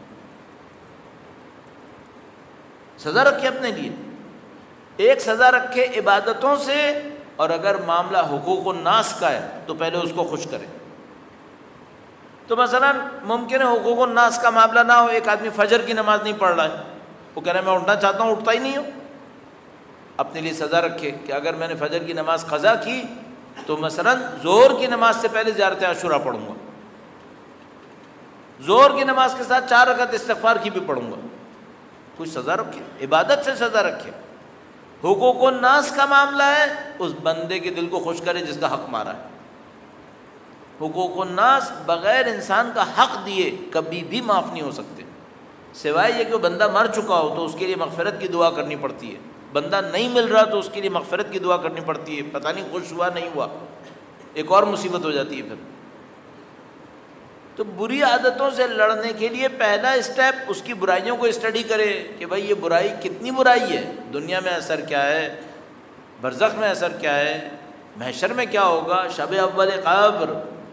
Speaker 2: سزا رکھے اپنے لیے. ایک سزا رکھے عبادتوں سے، اور اگر معاملہ حقوق الناس کا ہے تو پہلے اس کو خوش کرے. تو مثلا ممکن ہے حقوق الناس کا معاملہ نہ ہو، ایک آدمی فجر کی نماز نہیں پڑھ رہا ہے، وہ کہہ رہا ہے میں اٹھنا چاہتا ہوں، اٹھتا ہی نہیں ہوں. اپنے لیے سزا رکھے کہ اگر میں نے فجر کی نماز قضا کی تو مثلا ظہر کی نماز سے پہلے زیارت عاشوراء پڑھوں گا، ظہر کی نماز کے ساتھ چار رکعت استغفار کی بھی پڑھوں گا. کوئی سزا رکھے، عبادت سے سزا رکھے. حقوق الناس کا معاملہ ہے، اس بندے کے دل کو خوش کرے جس کا حق مارا ہے. حقوق الناس بغیر انسان کا حق دیے کبھی بھی معاف نہیں ہو سکتے، سوائے یہ کہ وہ بندہ مر چکا ہو تو اس کے لیے مغفرت کی دعا کرنی پڑتی ہے. بندہ نہیں مل رہا تو اس کے لیے مغفرت کی دعا کرنی پڑتی ہے. پتہ نہیں خوش ہوا نہیں ہوا، ایک اور مصیبت ہو جاتی ہے پھر. تو بری عادتوں سے لڑنے کے لیے پہلا اسٹیپ اس کی برائیوں کو اسٹڈی کرے کہ بھائی یہ برائی کتنی برائی ہے، دنیا میں اثر کیا ہے، برزخ میں اثر کیا ہے، محشر میں کیا ہوگا. شب اول قبر،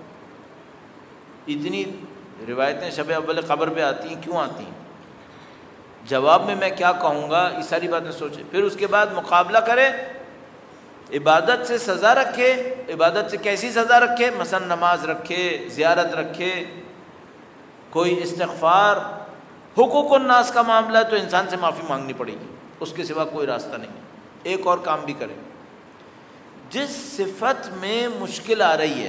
Speaker 2: اتنی روایتیں شب اول قبر پہ آتی ہیں، کیوں آتی ہیں، جواب میں میں کیا کہوں گا، یہ ساری باتیں سوچے. پھر اس کے بعد مقابلہ کرے، عبادت سے سزا رکھے. عبادت سے کیسی سزا رکھے؟ مثلا نماز رکھے، زیارت رکھے، کوئی استغفار. حقوق الناس کا معاملہ ہے تو انسان سے معافی مانگنی پڑے گی، اس کے سوا کوئی راستہ نہیں. ایک اور کام بھی کرے، جس صفت میں مشکل آ رہی ہے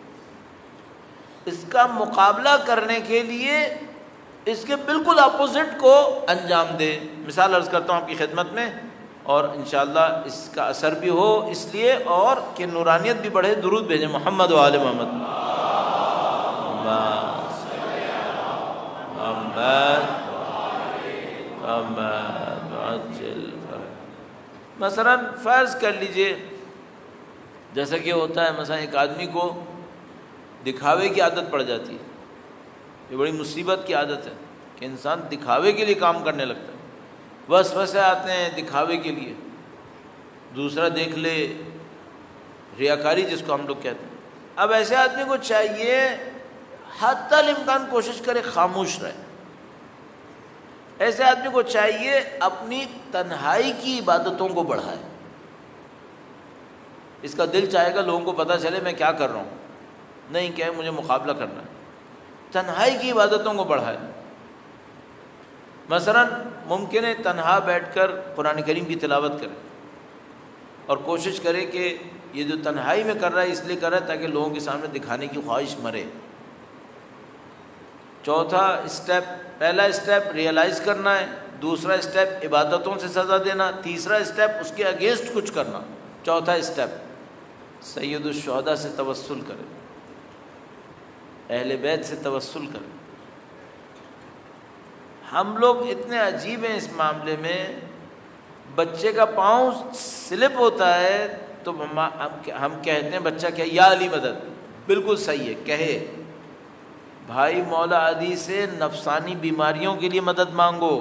Speaker 2: اس کا مقابلہ کرنے کے لیے اس کے بالکل اپوزٹ کو انجام دے. مثال عرض کرتا ہوں آپ کی خدمت میں، اور انشاءاللہ اس کا اثر بھی ہو اس لیے، اور کہ نورانیت بھی بڑھے. درود بھیجیں محمد و آل محمد. مثلا فرض کر لیجئے جیسا کہ ہوتا ہے، مثلا ایک آدمی کو دکھاوے کی عادت پڑ جاتی ہے. یہ بڑی مصیبت کی عادت ہے کہ انسان دکھاوے کے لیے کام کرنے لگتا ہے. وسوسے آتے ہیں دکھاوے کے لیے، دوسرا دیکھ لے، ریاکاری جس کو ہم لوگ کہتے ہیں. اب ایسے آدمی کو چاہیے حتی الامکان کوشش کرے خاموش رہے. ایسے آدمی کو چاہیے اپنی تنہائی کی عبادتوں کو بڑھائے. اس کا دل چاہے گا لوگوں کو پتہ چلے میں کیا کر رہا ہوں، نہیں کہ مجھے مقابلہ کرنا ہے. تنہائی کی عبادتوں کو بڑھائے. مثلا ممکن ہے تنہا بیٹھ کر قرآن کریم کی تلاوت کرے، اور کوشش کرے کہ یہ جو تنہائی میں کر رہا ہے اس لیے کر رہا ہے تاکہ لوگوں کے سامنے دکھانے کی خواہش مرے. چوتھا اسٹیپ، پہلا اسٹیپ ریئلائز کرنا ہے، دوسرا اسٹیپ عبادتوں سے سزا دینا، تیسرا اسٹیپ اس کے اگینسٹ کچھ کرنا، چوتھا اسٹیپ سید الشہداء سے توسل کرے، اہل بیت سے توسل کرے. ہم لوگ اتنے عجیب ہیں اس معاملے میں، بچے کا پاؤں سلپ ہوتا ہے تو ہم ہم کہتے ہیں بچہ کیا یا علی مدد. بالکل صحیح ہے، کہے بھائی مولا علی سے نفسانی بیماریوں کے لیے مدد مانگو.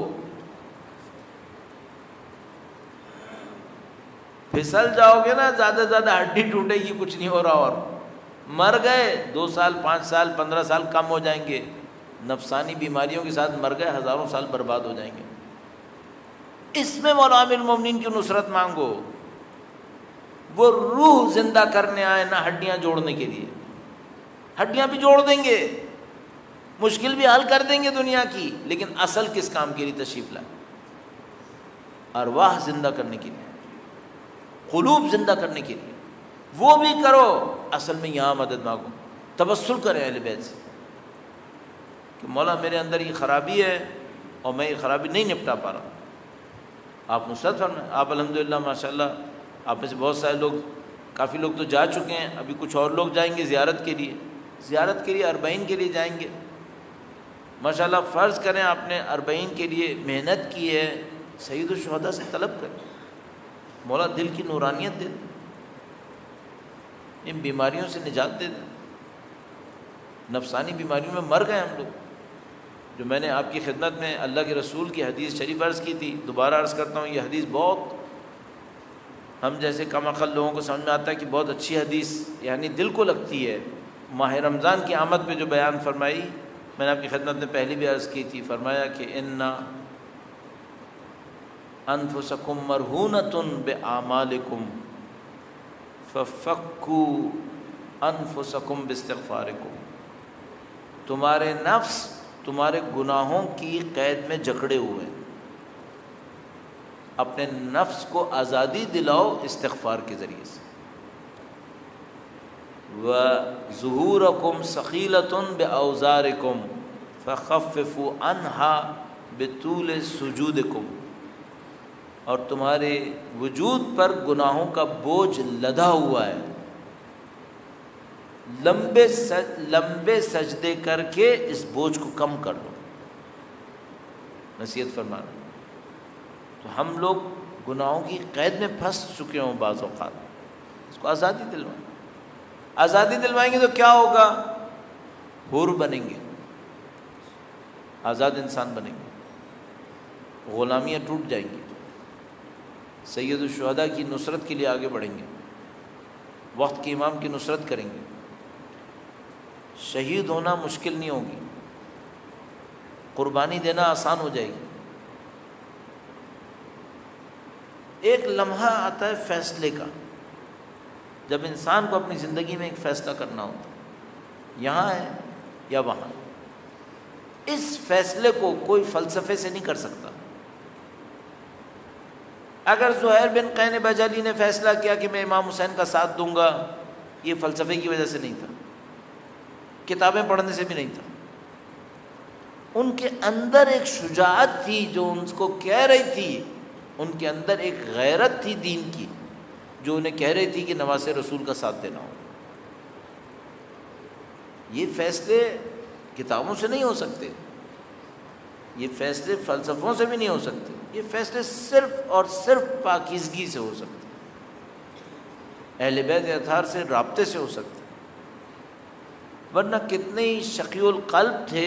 Speaker 2: پھسل جاؤ گے نا زیادہ سے زیادہ ہڈی ٹوٹے گی، کچھ نہیں ہو رہا. اور مر گئے دو سال پانچ سال پندرہ سال کم ہو جائیں گے، نفسانی بیماریوں کے ساتھ مر گئے ہزاروں سال برباد ہو جائیں گے. اس میں مولا امیر المومنین کی نصرت مانگو. وہ روح زندہ کرنے آئے نہ ہڈیاں جوڑنے کے لیے. ہڈیاں بھی جوڑ دیں گے، مشکل بھی حل کر دیں گے دنیا کی، لیکن اصل کس کام کے لیے تشریف لائے؟ ارواح زندہ کرنے کے لیے، قلوب زندہ کرنے کے لیے. وہ بھی کرو، اصل میں یہاں مدد مانگو. توسل کریں اہل بیت سے کہ مولا میرے اندر یہ خرابی ہے اور میں یہ خرابی نہیں نپٹا پا رہا. آپ نصرت فرمائیں. آپ الحمدللہ ماشاءاللہ آپ میں سے بہت سارے لوگ، کافی لوگ تو جا چکے ہیں، ابھی کچھ اور لوگ جائیں گے زیارت کے لیے. زیارت کے لیے اربعین کے لیے جائیں گے ماشاءاللہ. فرض کریں آپ نے اربعین کے لیے محنت کی ہے، سید الشہداء سے طلب کریں مولا دل کی نورانیت دے دیں، ان بیماریوں سے نجات دے دیں. نفسانی بیماریوں میں مر گئے ہم لوگ. جو میں نے آپ کی خدمت میں اللہ کے رسول کی حدیث شریف عرض کی تھی، دوبارہ عرض کرتا ہوں، یہ حدیث بہت ہم جیسے کم عقل لوگوں کو سمجھ میں آتا ہے کہ بہت اچھی حدیث یعنی دل کو لگتی ہے. ماہ رمضان کی آمد پہ جو بیان فرمائی میں نے آپ کی خدمت میں پہلی بھی عرض کی تھی, فرمایا کہ اِنَّ انفسکم مرہونۃ باعمالکم ففکوا انفسکم باستغفارکم. تمہارے نفس تمہارے گناہوں کی قید میں جکڑے ہوئے ہیں, اپنے نفس کو آزادی دلاؤ استغفار کے ذریعے سے. وَظُهُورَكُمْ ثَقِيلَةٌ بِأَوْزَارِكُمْ فَخَفِّفُوا عَنْهَا بِطُولِ سُجُودِكُمْ. اور تمہارے وجود پر گناہوں کا بوجھ لدا ہوا ہے, لمبے سج لمبے سجدے کر کے اس بوجھ کو کم کر لو. نصیحت فرمانا. تو ہم لوگ گناہوں کی قید میں پھنس چکے ہوں بعض اوقات, اس کو آزادی دلوائیں. آزادی دلوائیں گے تو کیا ہوگا؟ حور بنیں گے, آزاد انسان بنیں گے, غلامیاں ٹوٹ جائیں گی, سید الشہداء کی نصرت کے لیے آگے بڑھیں گے, وقت کے امام کی نصرت کریں گے. شہید ہونا مشکل نہیں ہوگی, قربانی دینا آسان ہو جائے گی. ایک لمحہ آتا ہے فیصلے کا, جب انسان کو اپنی زندگی میں ایک فیصلہ کرنا ہوتا ہے, یہاں ہے یا وہاں. اس فیصلے کو کوئی فلسفے سے نہیں کر سکتا. اگر زہیر بن قین بجلی نے فیصلہ کیا کہ میں امام حسین کا ساتھ دوں گا, یہ فلسفے کی وجہ سے نہیں تھا, کتابیں پڑھنے سے بھی نہیں تھا. ان کے اندر ایک شجاعت تھی جو ان کو کہہ رہی تھی, ان کے اندر ایک غیرت تھی دین کی جو انہیں کہہ رہی تھی کہ نواز رسول کا ساتھ دینا ہو. یہ فیصلے کتابوں سے نہیں ہو سکتے, یہ فیصلے فلسفوں سے بھی نہیں ہو سکتے, یہ فیصلے صرف اور صرف پاکیزگی سے ہو سکتے, اہل بیت اطہار سے رابطے سے ہو سکتے. ورنہ کتنے ہی شقی القلب تھے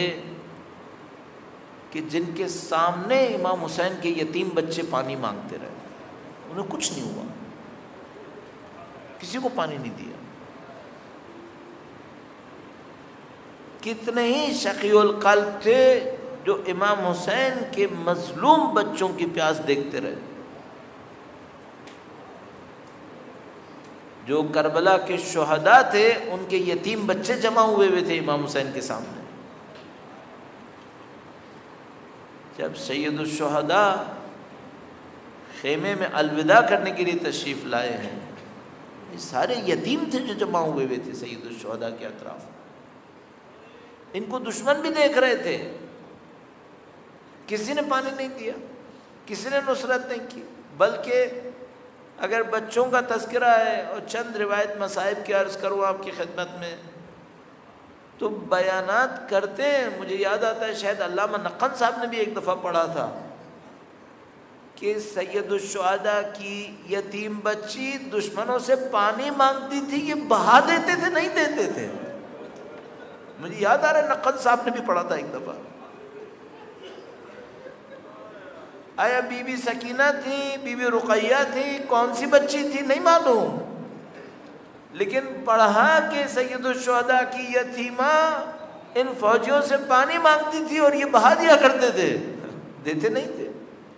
Speaker 2: کہ جن کے سامنے امام حسین کے یتیم بچے پانی مانگتے رہے, انہیں کچھ نہیں ہوا, کسی کو پانی نہیں دیا. کتنے ہی شقی القلب تھے جو امام حسین کے مظلوم بچوں کی پیاس دیکھتے رہے. جو کربلا کے شہداء تھے ان کے یتیم بچے جمع ہوئے ہوئے تھے امام حسین کے سامنے. جب سید الشہداء خیمے میں الوداع کرنے کے لیے تشریف لائے ہیں, یہ سارے یتیم تھے جو جمع ہوئے ہوئے تھے سید الشہداء کے اطراف. ان کو دشمن بھی دیکھ رہے تھے, کسی نے پانی نہیں دیا, کسی نے نصرت نہیں کی. بلکہ اگر بچوں کا تذکرہ ہے اور چند روایت مصائب کی عرض کروں آپ کی خدمت میں, تو بیانات کرتے ہیں. مجھے یاد آتا ہے شاید علامہ نقن صاحب نے بھی ایک دفعہ پڑھا تھا کہ سید الشہداء کی یتیم بچی دشمنوں سے پانی مانگتی تھی, یہ بہا دیتے تھے, نہیں دیتے تھے. مجھے یاد آ رہا ہے نقن صاحب نے بھی پڑھا تھا ایک دفعہ. آیا بی بی سکینہ تھی, بی بی رقیہ تھی, کون سی بچی تھی نہیں معلوم, لیکن پڑھا کہ سید الشہداء کی یتیمہ ان فوجیوں سے پانی مانگتی تھی اور یہ بہا دیا کرتے تھے, دیتے نہیں تھے.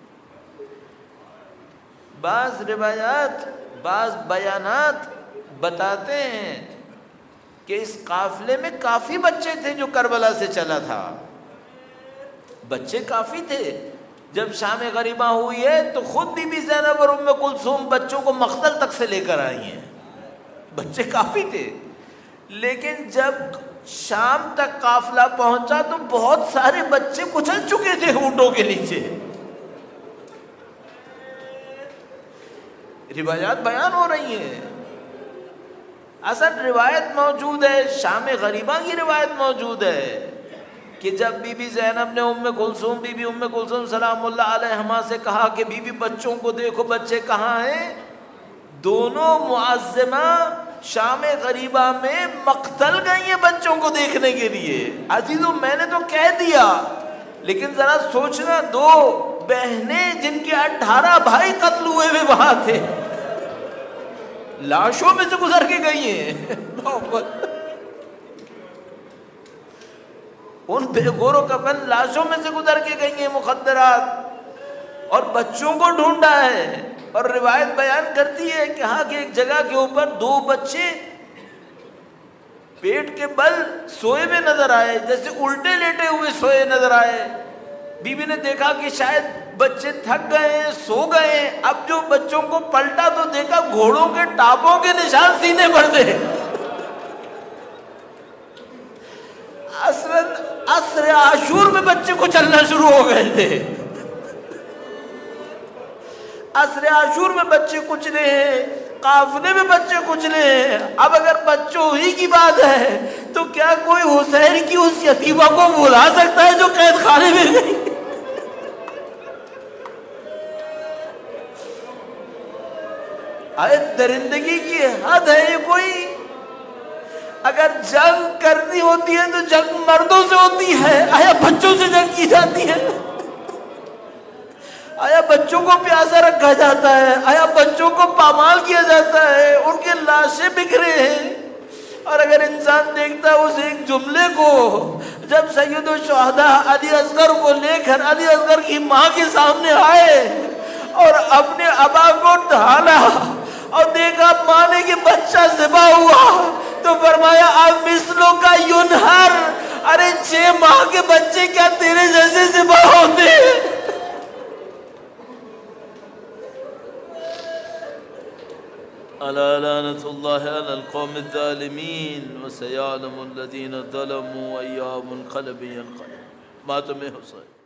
Speaker 2: بعض روایات بعض بیانات بتاتے ہیں کہ اس قافلے میں کافی بچے تھے جو کربلا سے چلا تھا, بچے کافی تھے. جب شام غریبہ ہوئی ہے تو خود بی بی زینب اور ام کلثوم بچوں کو مقتل تک سے لے کر آئی ہیں, بچے کافی تھے. لیکن جب شام تک قافلہ پہنچا تو بہت سارے بچے کچل چکے تھے اونٹوں کے نیچے. روایات بیان ہو رہی ہیں, اصل روایت موجود ہے, شام غریبہ کی روایت موجود ہے کہ جب بی بی زینب نے ام کلثوم بی بی ام کلثوم سلام اللہ علیہما سے کہا کہ بی بی بچوں کو دیکھو بچے کہاں ہیں, دونوں معظمہ شام غریبہ میں مقتل گئی ہیں بچوں کو دیکھنے کے لیے. عزیزو میں نے تو کہہ دیا, لیکن ذرا سوچنا, دو بہنیں جن کے اٹھارہ بھائی قتل ہوئے ہوئے وہاں تھے, لاشوں میں سے گزر کے گئی ہیں ان بے گور و کفن لاشوں میں سے گزر کے گئی ہیں مخدرات، اور بچوں کو ڈھونڈا ہے۔ اور روایت بیان کرتی ہے کہ ہاں کہ ایک جگہ کے اوپر دو بچے پیٹ کے بل سوئے ہوئے نظر آئے، جیسے الٹے لیٹے ہوئے سوئے نظر آئے۔ بی بی نے دیکھا کہ شاید بچے تھک گئے ہیں، سو گئے ہیں۔ اب جو بچوں کو پلٹا تو دیکھا گھوڑوں کے ٹاپوں کے نشان سینے پر تھے۔ عصر عاشور میں بچے کو چلنا شروع ہو گئے تھے، عصر عاشور میں بچے کچلے ہیں، قافلے میں بچے کچلے ہیں۔ اب اگر بچوں ہی کی بات ہے تو کیا کوئی حسین کی اس یتیمہ کو بھلا سکتا ہے جو قید خانے میں گئی؟ آئے درندگی کی حد ہے یہ کوئی؟ اگر جنگ کرنی ہوتی ہے تو جنگ مردوں سے ہوتی ہے، آیا بچوں سے جنگ کی جاتی ہے؟ آیا بچوں کو پیاسا رکھا جاتا ہے؟ آیا بچوں کو پامال کیا جاتا ہے؟ ان کے لاشیں بکھرے ہیں۔ اور اگر انسان دیکھتا ہے اس ایک جملے کو، جب سید الشہداء علی اصغر کو لے کر علی اصغر کی ماں کے سامنے آئے اور اپنے ابا کو ڈھالا اور دیکھا ماں نے کہ بچہ ذبح ہوا، تو فرمایا اب مثلوں کا ینہر، ارے چھ ماہ کے بچے کیا تیرے جیسے ذبح ہوتے ہیں؟ الا لعنۃ اللہ علی القوم الظالمین وسیعلم الذین ظلموا ایام منقلب ینقلب۔ ماتم حسین۔